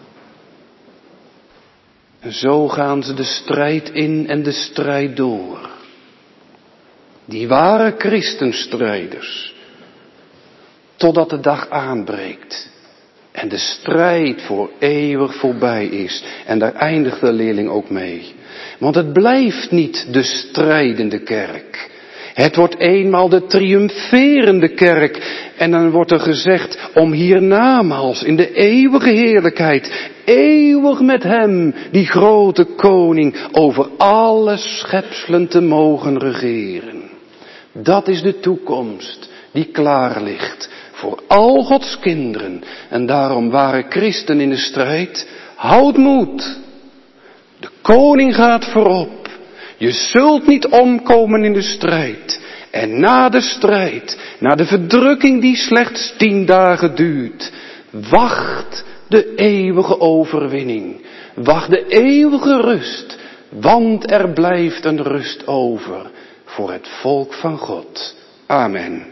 En zo gaan ze de strijd in en de strijd door. Die ware christenstrijders. Totdat de dag aanbreekt. En de strijd voor eeuwig voorbij is. En daar eindigt de leerling ook mee. Want het blijft niet de strijdende kerk. Het wordt eenmaal de triomferende kerk. En dan wordt er gezegd om hiernamaals in de eeuwige heerlijkheid. Eeuwig met hem, die grote koning, over alle schepselen te mogen regeren. Dat is de toekomst die klaar ligt. Voor al Gods kinderen. En daarom waren christen in de strijd. Houd moed. De koning gaat voorop. Je zult niet omkomen in de strijd. En na de strijd, na de verdrukking die slechts 10 dagen duurt, wacht de eeuwige overwinning. Wacht de eeuwige rust. Want er blijft een rust over voor het volk van God. Amen.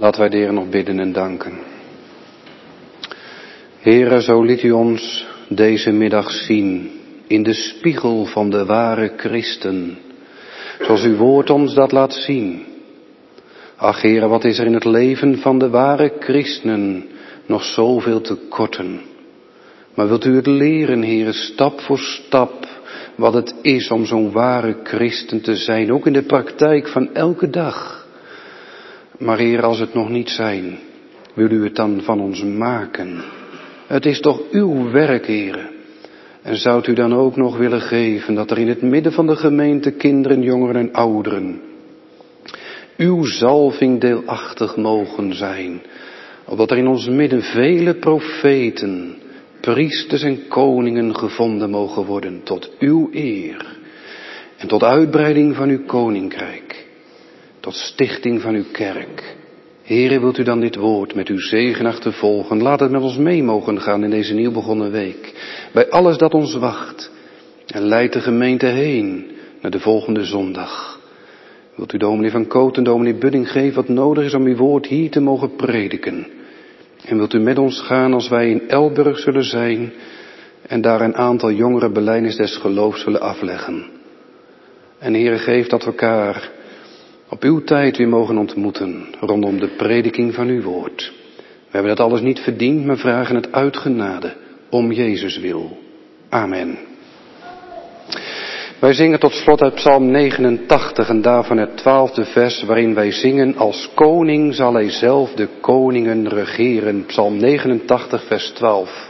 Laten wij de Heer nog bidden en danken. Heere, zo liet u ons deze middag zien in de spiegel van de ware christen, zoals uw woord ons dat laat zien. Ach Heere, wat is er in het leven van de ware christenen nog zoveel tekorten. Maar wilt u het leren, Heere, stap voor stap, wat het is om zo'n ware christen te zijn, ook in de praktijk van elke dag. Maar Heere, als het nog niet zijn, wil u het dan van ons maken. Het is toch uw werk, Heere. En zou u dan ook nog willen geven dat er in het midden van de gemeente kinderen, jongeren en ouderen uw zalving deelachtig mogen zijn. Opdat er in ons midden vele profeten, priesters en koningen gevonden mogen worden tot uw eer. En tot uitbreiding van uw koninkrijk. Tot stichting van uw kerk. Heere, wilt u dan dit woord met uw zegen achtervolgen. Laat het met ons mee mogen gaan in deze nieuw begonnen week. Bij alles dat ons wacht. En leid de gemeente heen naar de volgende zondag. Wilt u dominee Van Koot en dominee Budding geven wat nodig is om uw woord hier te mogen prediken. En wilt u met ons gaan als wij in Elburg zullen zijn. En daar een aantal jongeren belijdenis des geloofs zullen afleggen. En Heere, geef dat we elkaar op uw tijd weer mogen ontmoeten rondom de prediking van uw woord. We hebben dat alles niet verdiend, maar vragen het uit genade om Jezus wil. Amen. Wij zingen tot slot uit Psalm 89 en daarvan het 12e vers waarin wij zingen: als koning zal hij zelf de koningen regeren. Psalm 89 vers 12.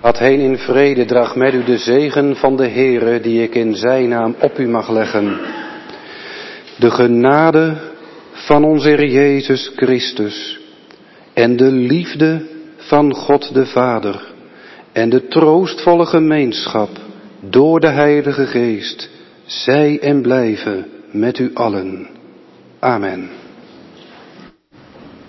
Gaat heen in vrede, draag met u de zegen van de Heere, die ik in zijn naam op u mag leggen. De genade van onze Heer Jezus Christus en de liefde van God de Vader en de troostvolle gemeenschap door de Heilige Geest, zij en blijven met u allen. Amen.